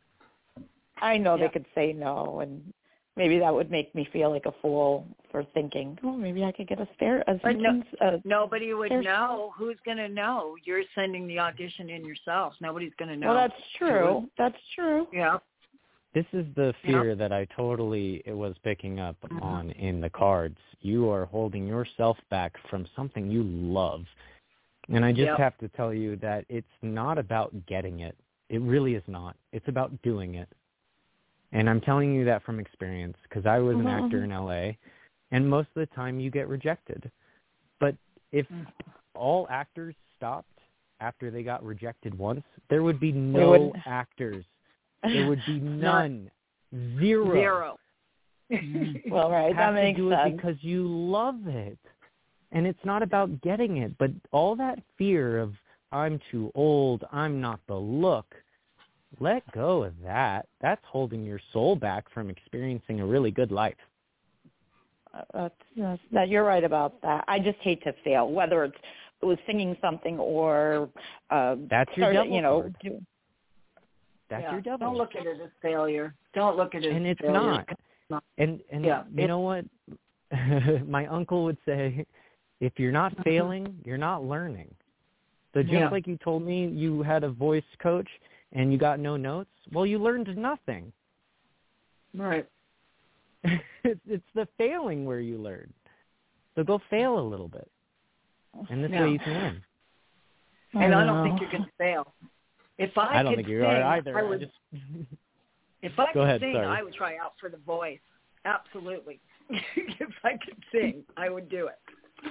I know yeah. they could say no, and maybe that would make me feel like a fool for thinking, oh, maybe I could get a spare. A but no, uh, nobody would spare. know. Who's going to know? You're sending the audition in yourself. Nobody's going to know. Well, that's true. That's true. Yeah. This is the fear yeah. that I totally it was picking up mm-hmm. on in the cards. You are holding yourself back from something you love. And I just yep. have to tell you that it's not about getting it. It really is not. It's about doing it. And I'm telling you that from experience because I was an mm-hmm. actor in L A, and most of the time you get rejected. But if mm-hmm. all actors stopped after they got rejected once, there would be no would... actors. There would be none. Zero. Zero. Well, right. You that have makes to do sense. it because you love it. And it's not about getting it, but all that fear of I'm too old, I'm not the look, let go of that. That's holding your soul back from experiencing a really good life. Uh, that's, that's, that you're right about that. I just hate to fail, whether it's it was singing something or uh, that's your started, devil you know. card. Do, that's yeah. your devil. Don't look at it as failure. Don't look at it and as it's failure. not. And and yeah, you know what? My uncle would say, if you're not failing, you're not learning. So just yeah. like you told me you had a voice coach and you got no notes, well, you learned nothing. Right. it's, it's the failing where you learn. So go fail a little bit. And this yeah. way you can win. And I I don't know. think you're going to fail. If I, I don't could think you sing, are either. I would, I just... if I go could ahead, sing, sorry. I would try out for The Voice. Absolutely. If I could sing, I would do it.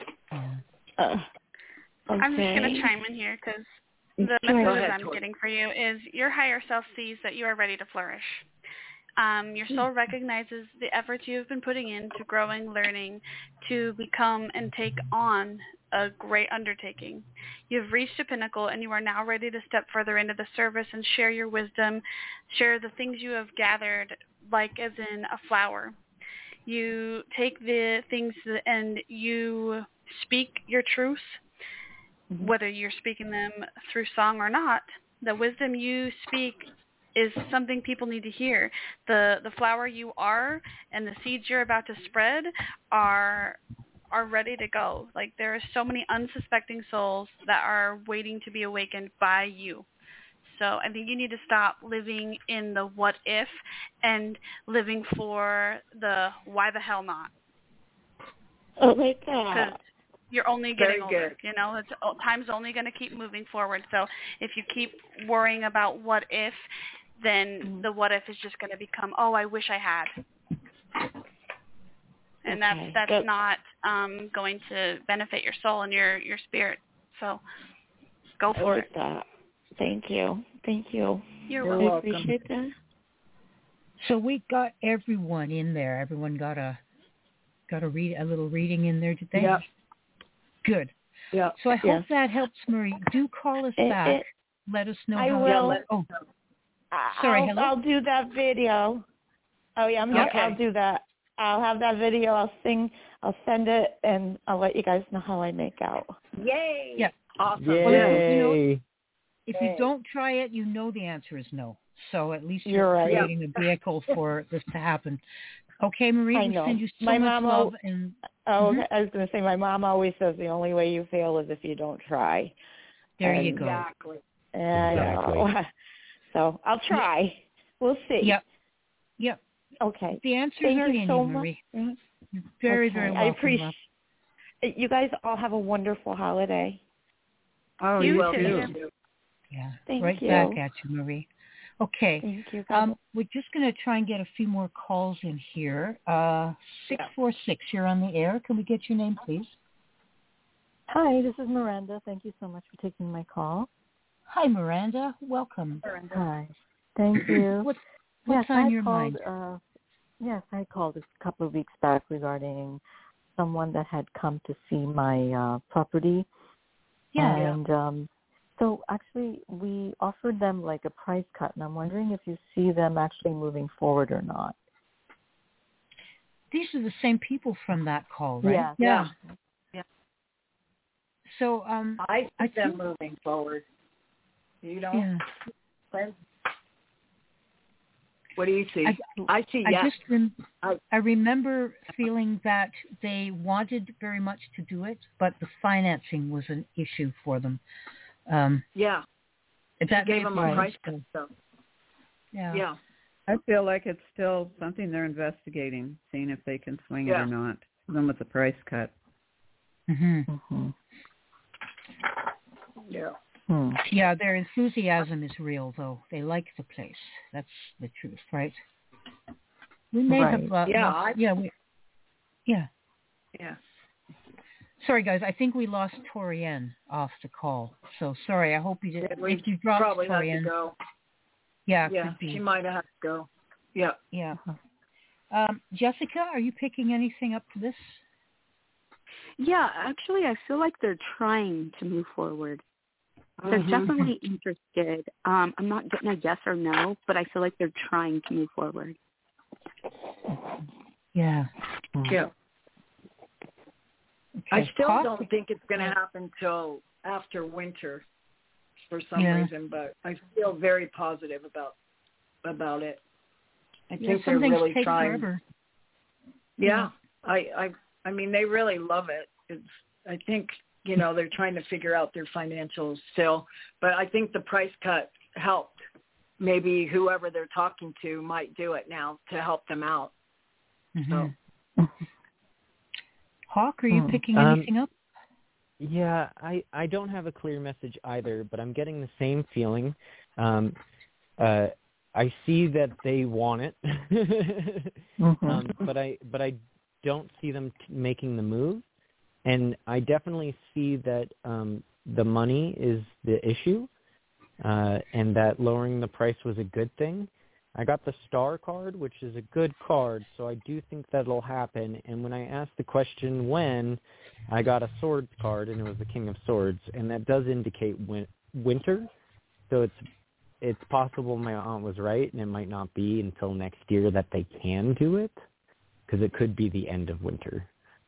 Uh, okay. I'm just going to chime in here because the Go message ahead, I'm Tori. getting for you is your higher self sees that you are ready to flourish. Um, your soul recognizes the efforts you have been putting into growing, learning, to become and take on a great undertaking. You have reached a pinnacle and you are now ready to step further into the service and share your wisdom, share the things you have gathered, like as in a flower. You take the things and you speak your truths, mm-hmm. whether you're speaking them through song or not. The wisdom you speak is something people need to hear. The the flower you are and the seeds you're about to spread are are ready to go. Like, there are so many unsuspecting souls that are waiting to be awakened by you. So I think you need to stop living in the what if and living for the why the hell not. Oh my God. You're only getting Very older. good. You know, it's, time's only going to keep moving forward. So if you keep worrying about what if, then mm-hmm. the what if is just going to become, oh, I wish I had. And okay. that's that's Good. not um, going to benefit your soul and your, your spirit. So go for I like it. that. Thank you. Thank you. You're You're welcome. I welcome. appreciate that. So we got everyone in there. Everyone got a got a read a little reading in there, did they? Yep. Good. Yeah. So I hope Yes. that helps, Marie. Do call us It- back. it- Let us know I how. will. let- Oh, I- Sorry, I'll, hello? I'll do that video. Oh yeah, I'm Okay. I'll do that. I'll have that video. I'll sing. I'll send it, and I'll let you guys know how I make out. Yay. Yeah. Awesome. Well, if you know- Yay! if Yay. you don't try it, you know the answer is no. So at least You're you're right. creating a vehicle for this to happen. Okay, Marie, I we know. send you so My much mom love. al- And Oh, Mhm. okay. I was going to say my mom always says the only way you fail is if you don't try. there And- you go. Exactly. I Exactly. know. So I'll try. We'll see. Yep. Yep. Okay. The answers Thank are you in so you, much. Marie. Mhm. You're very, Okay. very I welcome. appreciate. love. You guys all have a wonderful holiday. Oh, You you, Well, too. too. too. Yeah. Thank right you. back at you, Marie. Okay. Thank you. Um, we're just going to try and get a few more calls in here. Uh, six four six, you're on the air. Can we get your name, please? Hi, this is Miranda. Thank you so much for taking my call. Hi, Miranda. Welcome. Hi. Thank you. What, what's yes, on I your called, mind? Uh, yes, I called a couple of weeks back regarding someone that had come to see my uh, property. Yeah. And um, so actually we offered them like a price cut, and I'm wondering if you see them actually moving forward or not. These are the same people from that call, right? Yeah. Yeah. Yeah. So, um, I see I them think- moving forward. You don't? yeah. Lynn? What do you see? I, I see I yes. just rem- I- I remember feeling that they wanted very much to do it, but the financing was an issue for them. Um, yeah. that She gave may them have a been price still- cut. So. Yeah. Yeah. I feel like it's still something they're investigating, seeing if they can swing Yeah. it or not, even with the price cut. hmm Mm-hmm. Yeah. Hmm. Yeah, their enthusiasm is real, though. They like the place. That's the truth, right? We may Right. have. Uh, Yeah, lost- I- yeah. We, yeah. Yeah. Sorry, guys. I think we lost Torianne off the call. So sorry. I hope you did. Yeah, we If you dropped probably had to Torianne, go. yeah, it Yeah. could be. She might have had to go. Yeah. Yeah. Um, Jessica, are you picking anything up for this? Yeah, actually, I feel like they're trying to move forward. They're Mhm. definitely interested. Um, I'm not getting a yes or no, but I feel like they're trying to move forward. Yeah. Yeah. Okay. I still Pop? don't think it's going to happen till after winter for some Yeah. reason, but I feel very positive about about it. I Yeah, think some they're things really take trying. forever. Yeah, I, I, I mean, they really love it. It's, I think, you know, they're trying to figure out their financials still, but I think the price cut helped. Maybe whoever they're talking to might do it now to help them out. Mhm. So, Hawk, are you Hmm. picking Um, anything up? Yeah, I, I don't have a clear message either, but I'm getting the same feeling. Um, uh, I see that they want it, Mhm. um, but I but I don't see them t- making the move, and I definitely see that um, the money is the issue, uh, and that lowering the price was a good thing. I got the star card, which is a good card, so I do think that'll happen. And when I asked the question when, I got a swords card, and it was the King of Swords, and that does indicate win- winter. So it's it's possible my aunt was right, and it might not be until next year that they can do it, because it could be the end of winter,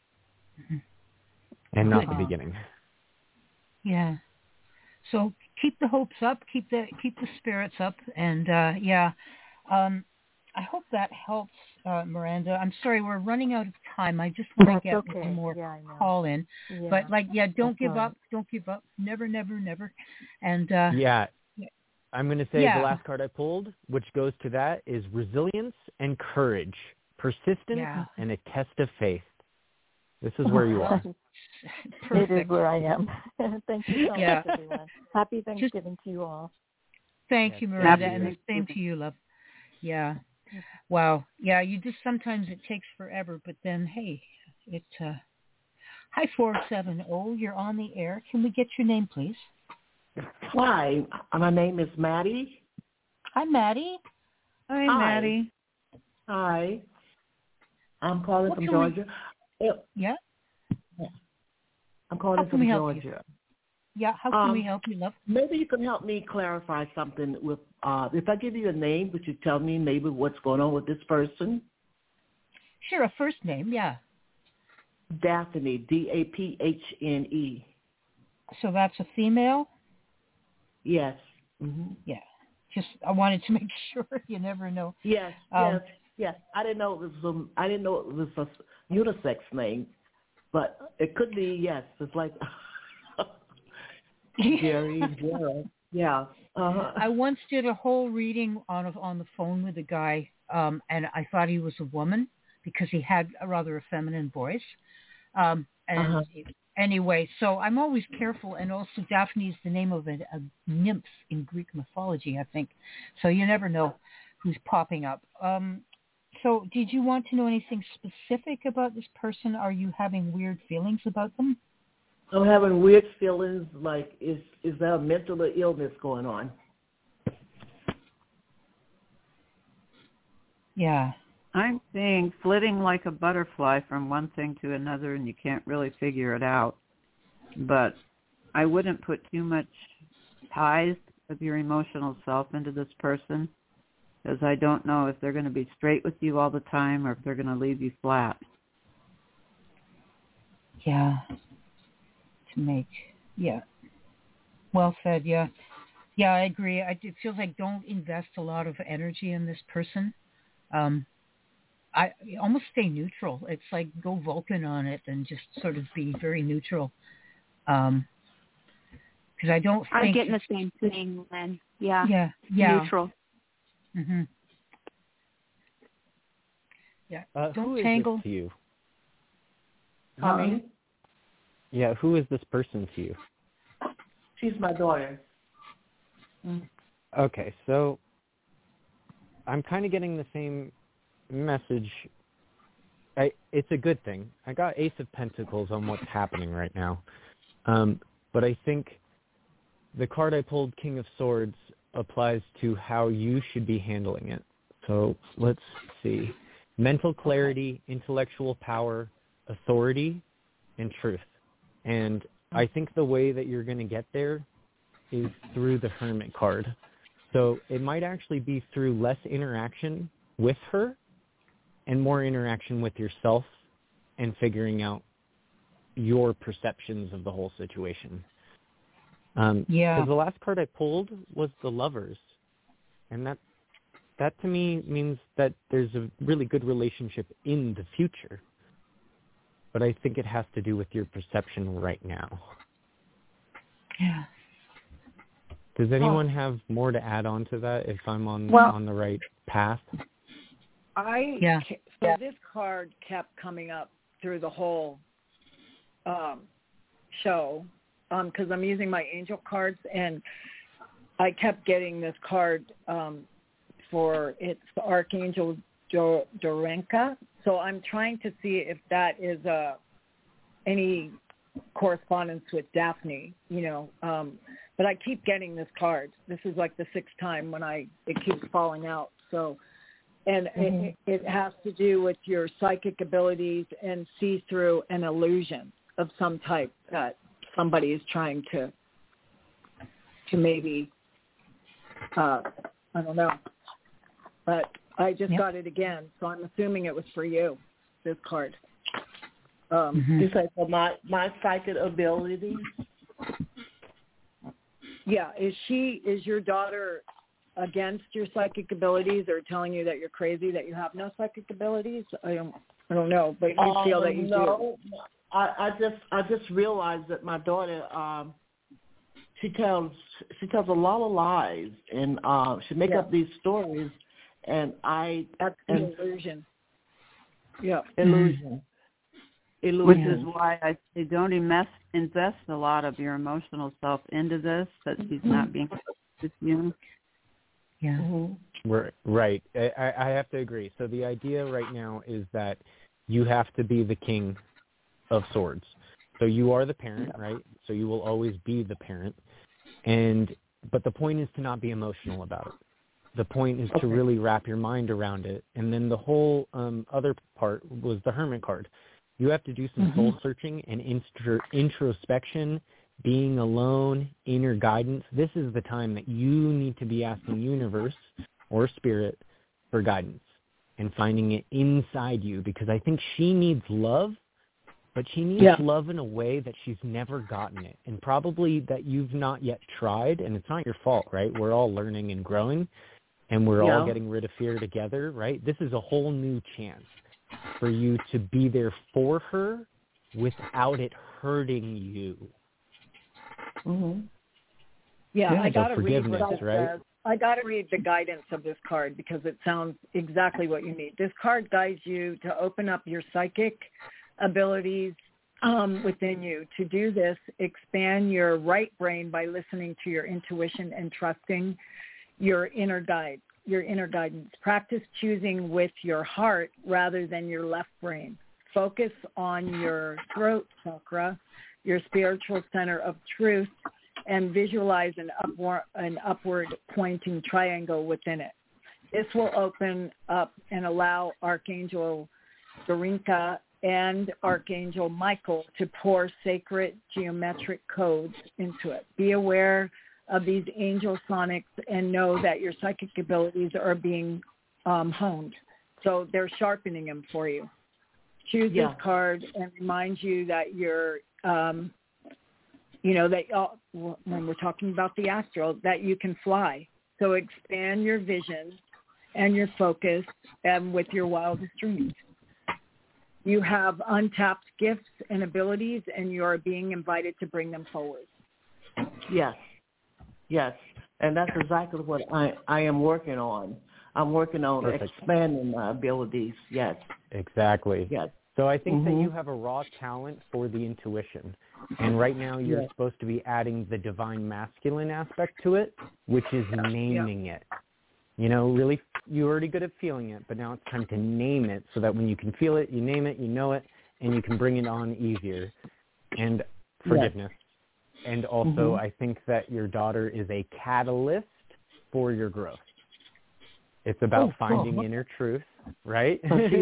and not the Uh-huh. beginning. Yeah. So keep the hopes up, keep the keep the spirits up, and uh, yeah, um, I hope that helps, uh, Miranda. I'm sorry, we're running out of time. I just want That's to get okay. one more Yeah, I know. call in, Yeah. but like, yeah, don't That's give all right. up, don't give up, never, never, never, and uh, Yeah. yeah. I'm going to say Yeah. the last card I pulled, which goes to that, is resilience and courage, persistence, Yeah. and a test of faith. This is where you are. It is where I am. Thank you so Yeah. much, everyone. Happy Thanksgiving to you all. Thank Yes, you, thank Miranda, you. and the same to you, love. Yeah. Wow. Yeah, you just sometimes it takes forever, but then hey, it. Uh... Hi, four seven zero. You're on the air. Can we get your name, please? Hi, my name is Maddie. Hi, Maddie. Hi, Hi. Maddie. Hi. I'm calling What from can we- Georgia. Uh, Yeah. I'm calling How can from we help you? Georgia. Yeah. How can Um, we help you, love? Maybe you can help me clarify something with, uh, if I give you a name, would you tell me maybe what's going on with this person? Sure. A first name. Yeah. Daphne, D A P H N E. So that's a female. Yes. Mm-hmm. Yeah. Just I wanted to make sure. You never know. Yes, Um, yes, yes. I didn't know it was um, I didn't know it was a unisex name, but it could be. Yes, it's like Jerry and Gerald. Yeah. Uh-huh. I once did a whole reading on on the phone with a guy, um, and I thought he was a woman because he had a rather a feminine voice. Um, and Uh-huh. anyway, so I'm always careful. And also, Daphne is the name of a, a nymph in Greek mythology, I think. So you never know who's popping up. Um, so did you want to know anything specific about this person? Are you having weird feelings about them? I'm having weird feelings. Like, is is there a mental illness going on? Yeah. I'm seeing flitting like a butterfly from one thing to another, and you can't really figure it out. But I wouldn't put too much ties of your emotional self into this person, because I don't know if they're going to be straight with you all the time or if they're going to leave you flat. Yeah. To make, yeah. Well said, yeah. Yeah, I agree. I, it feels like don't invest a lot of energy in this person. Um, I almost stay neutral. It's like go Vulcan on it and just sort of be very neutral. Um, because I don't think... I'm getting the same thing, Lynn. Yeah. Yeah, yeah. Neutral. Mm-hmm. Yeah. Uh, don't who is tangle. this to you? Honey, Yeah, who is this person to you? she's my daughter. Okay, so I'm kind of getting the same message. I, it's a good thing. I got Ace of Pentacles on what's happening right now. Um, but I think the card I pulled, King of Swords, applies to how you should be handling it. So let's see. Mental clarity, intellectual power, authority, and truth. And I think the way that you're going to get there is through the Hermit card. So it might actually be through less interaction with her and more interaction with yourself and figuring out your perceptions of the whole situation. Um, Yeah. Because the last card I pulled was the Lovers. And that, that to me means that there's a really good relationship in the future. But I think it has to do with your perception right now. Yeah. Does anyone have more to add on to that if I'm on Well- on the right path? I Yeah. so yeah. This card kept coming up through the whole um, show because um, I'm using my angel cards, and I kept getting this card um, for it's the Archangel Do- Dorenka. So I'm trying to see if that is uh, any correspondence with Daphne, you know. Um, but I keep getting this card. This is like the sixth time when I it keeps falling out. So. And mm-hmm. it, it has to do with your psychic abilities and see through an illusion of some type that somebody is trying to to maybe, uh, I don't know. But I just yep. got it again, so I'm assuming it was for you, this card. Um, mm-hmm. You say for my, my psychic abilities? Yeah. Is she, is your daughter against your psychic abilities or telling you that you're crazy, that you have no psychic abilities? I don't I don't know, but you um, feel that you no, do. I, I just I just realized that my daughter um she tells she tells a lot of lies and uh she make yeah. up these stories and I That's and, an illusion. Yeah. Illusion. Mm-hmm. Illusion. Which is why I say don't invest invest a lot of your emotional self into this, that she's mm-hmm. not being with you. Yeah. Mm-hmm. Right. I, I have to agree. So the idea right now is that you have to be the king of swords. So you are the parent, right? So you will always be the parent. And but the point is to not be emotional about it. The point is okay. to really wrap your mind around it. And then the whole um, other part was the Hermit card. You have to do some mm-hmm. soul searching and intro- introspection, being alone, inner guidance. This is the time that you need to be asking universe or spirit for guidance and finding it inside you, because I think she needs love, but she needs yeah. love in a way that she's never gotten it, and probably that you've not yet tried, and it's not your fault, right? We're all learning and growing, and we're yeah. all getting rid of fear together, right? This is a whole new chance for you to be there for her without it hurting you. Mm-hmm. Yeah, yeah, I got to so read what this right? says. I got to read the guidance of this card because it sounds exactly what you need. This card guides you to open up your psychic abilities um, within you. To do this, expand your right brain by listening to your intuition and trusting your inner guide, your inner guidance. Practice choosing with your heart rather than your left brain. Focus on your throat chakra, your spiritual center of truth, and visualize an upward, an upward pointing triangle within it. This will open up and allow Archangel Garinka and Archangel Michael to pour sacred geometric codes into it. Be aware of these angel sonics and know that your psychic abilities are being um, honed. So they're sharpening them for you. Choose yeah. this card and remind you that you're, um, you know, that uh, when we're talking about the astral, that you can fly. So expand your vision and your focus um, with your wildest dreams. You have untapped gifts and abilities, and you are being invited to bring them forward. Yes, yes, and that's exactly what I, I am working on. I'm working on Perfect. expanding my abilities, yes. Exactly. Yes. So I think mm-hmm. that you have a raw talent for the intuition. And right now you're yes. supposed to be adding the divine masculine aspect to it, which is naming yeah. it. You know, really, you're already good at feeling it, but now it's time to name it so that when you can feel it, you name it, you know it, and you can bring it on easier. And forgiveness. Yes. And also, mm-hmm. I think that your daughter is a catalyst for your growth. It's about oh, finding oh. inner truth, right?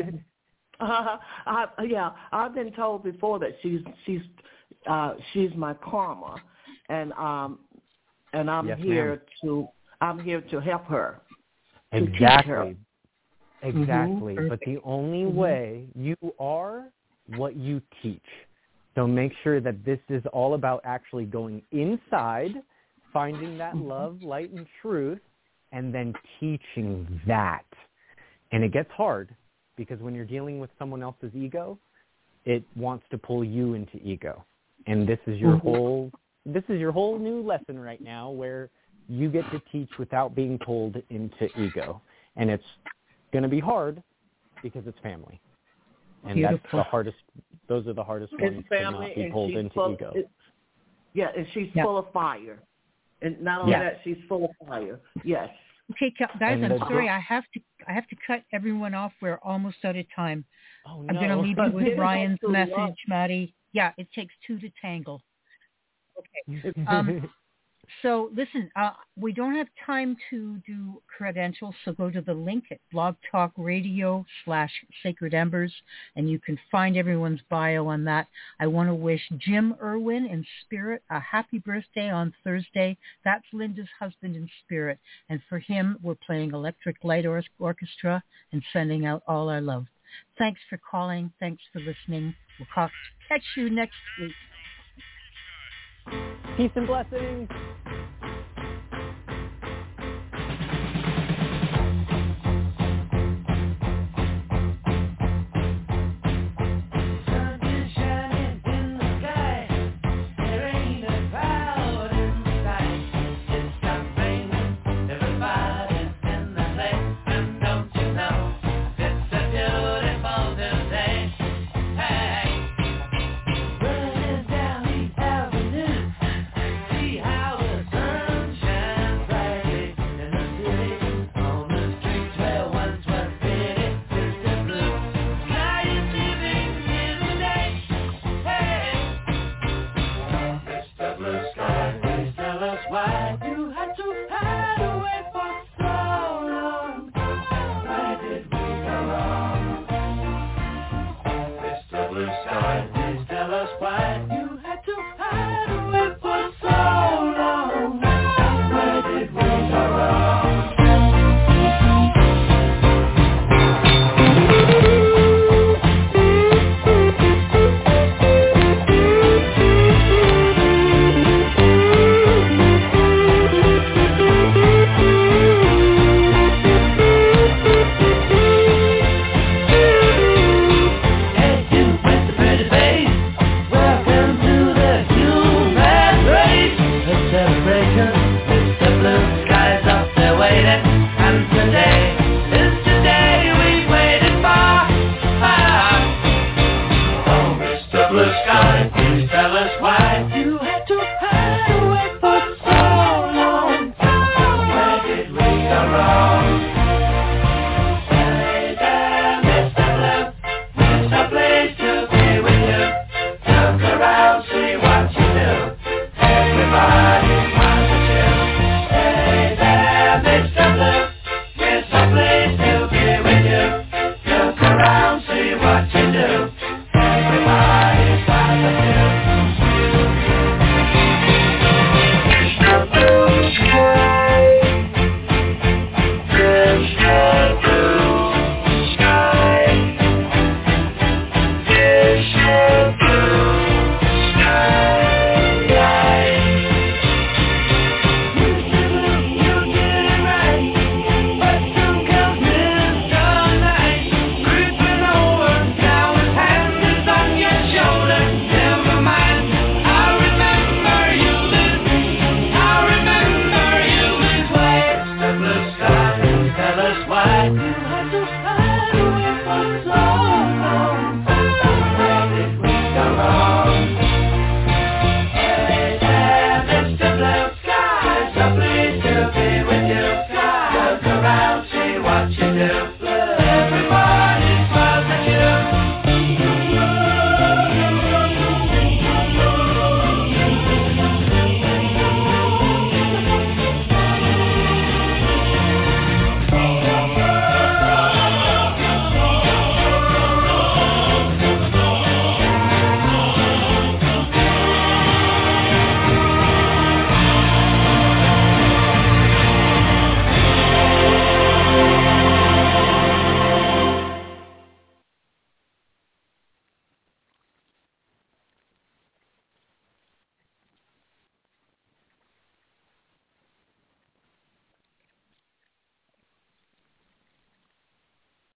uh, I, yeah, I've been told before that she's she's uh, she's my karma, and um, and I'm yes, here ma'am. to I'm here to help her. Exactly. Exactly. Mm-hmm. But the only mm-hmm. way you are what you teach. So make sure that this is all about actually going inside, finding that mm-hmm. love, light, and truth, and then teaching that. And it gets hard because when you're dealing with someone else's ego, it wants to pull you into ego. And this is your mm-hmm. whole this is your whole new lesson right now where you get to teach without being pulled into ego. And it's going to be hard because it's family. And Beautiful. that's the hardest, those are the hardest it's ones family, to not be pulled into full, ego. It, yeah, and she's yeah. full of fire. And not only yeah. that, she's full of fire. Yes. Okay, guys, and I'm the, sorry. I have to I have to cut everyone off. We're almost out of time. Oh, no. I'm going to leave you with Ryan's message, Maddie. Yeah, it takes two to tangle. Okay. Um, so listen, uh, we don't have time to do credentials, so go to the link at Blog Talk Radio slash Sacred Embers, and you can find everyone's bio on that. I want to wish Jim Irwin in spirit a happy birthday on Thursday. That's Linda's husband in spirit, and for him, we're playing Electric Light or- Orchestra and sending out all our love. Thanks for calling. Thanks for listening. We'll catch you next week. Peace and blessings.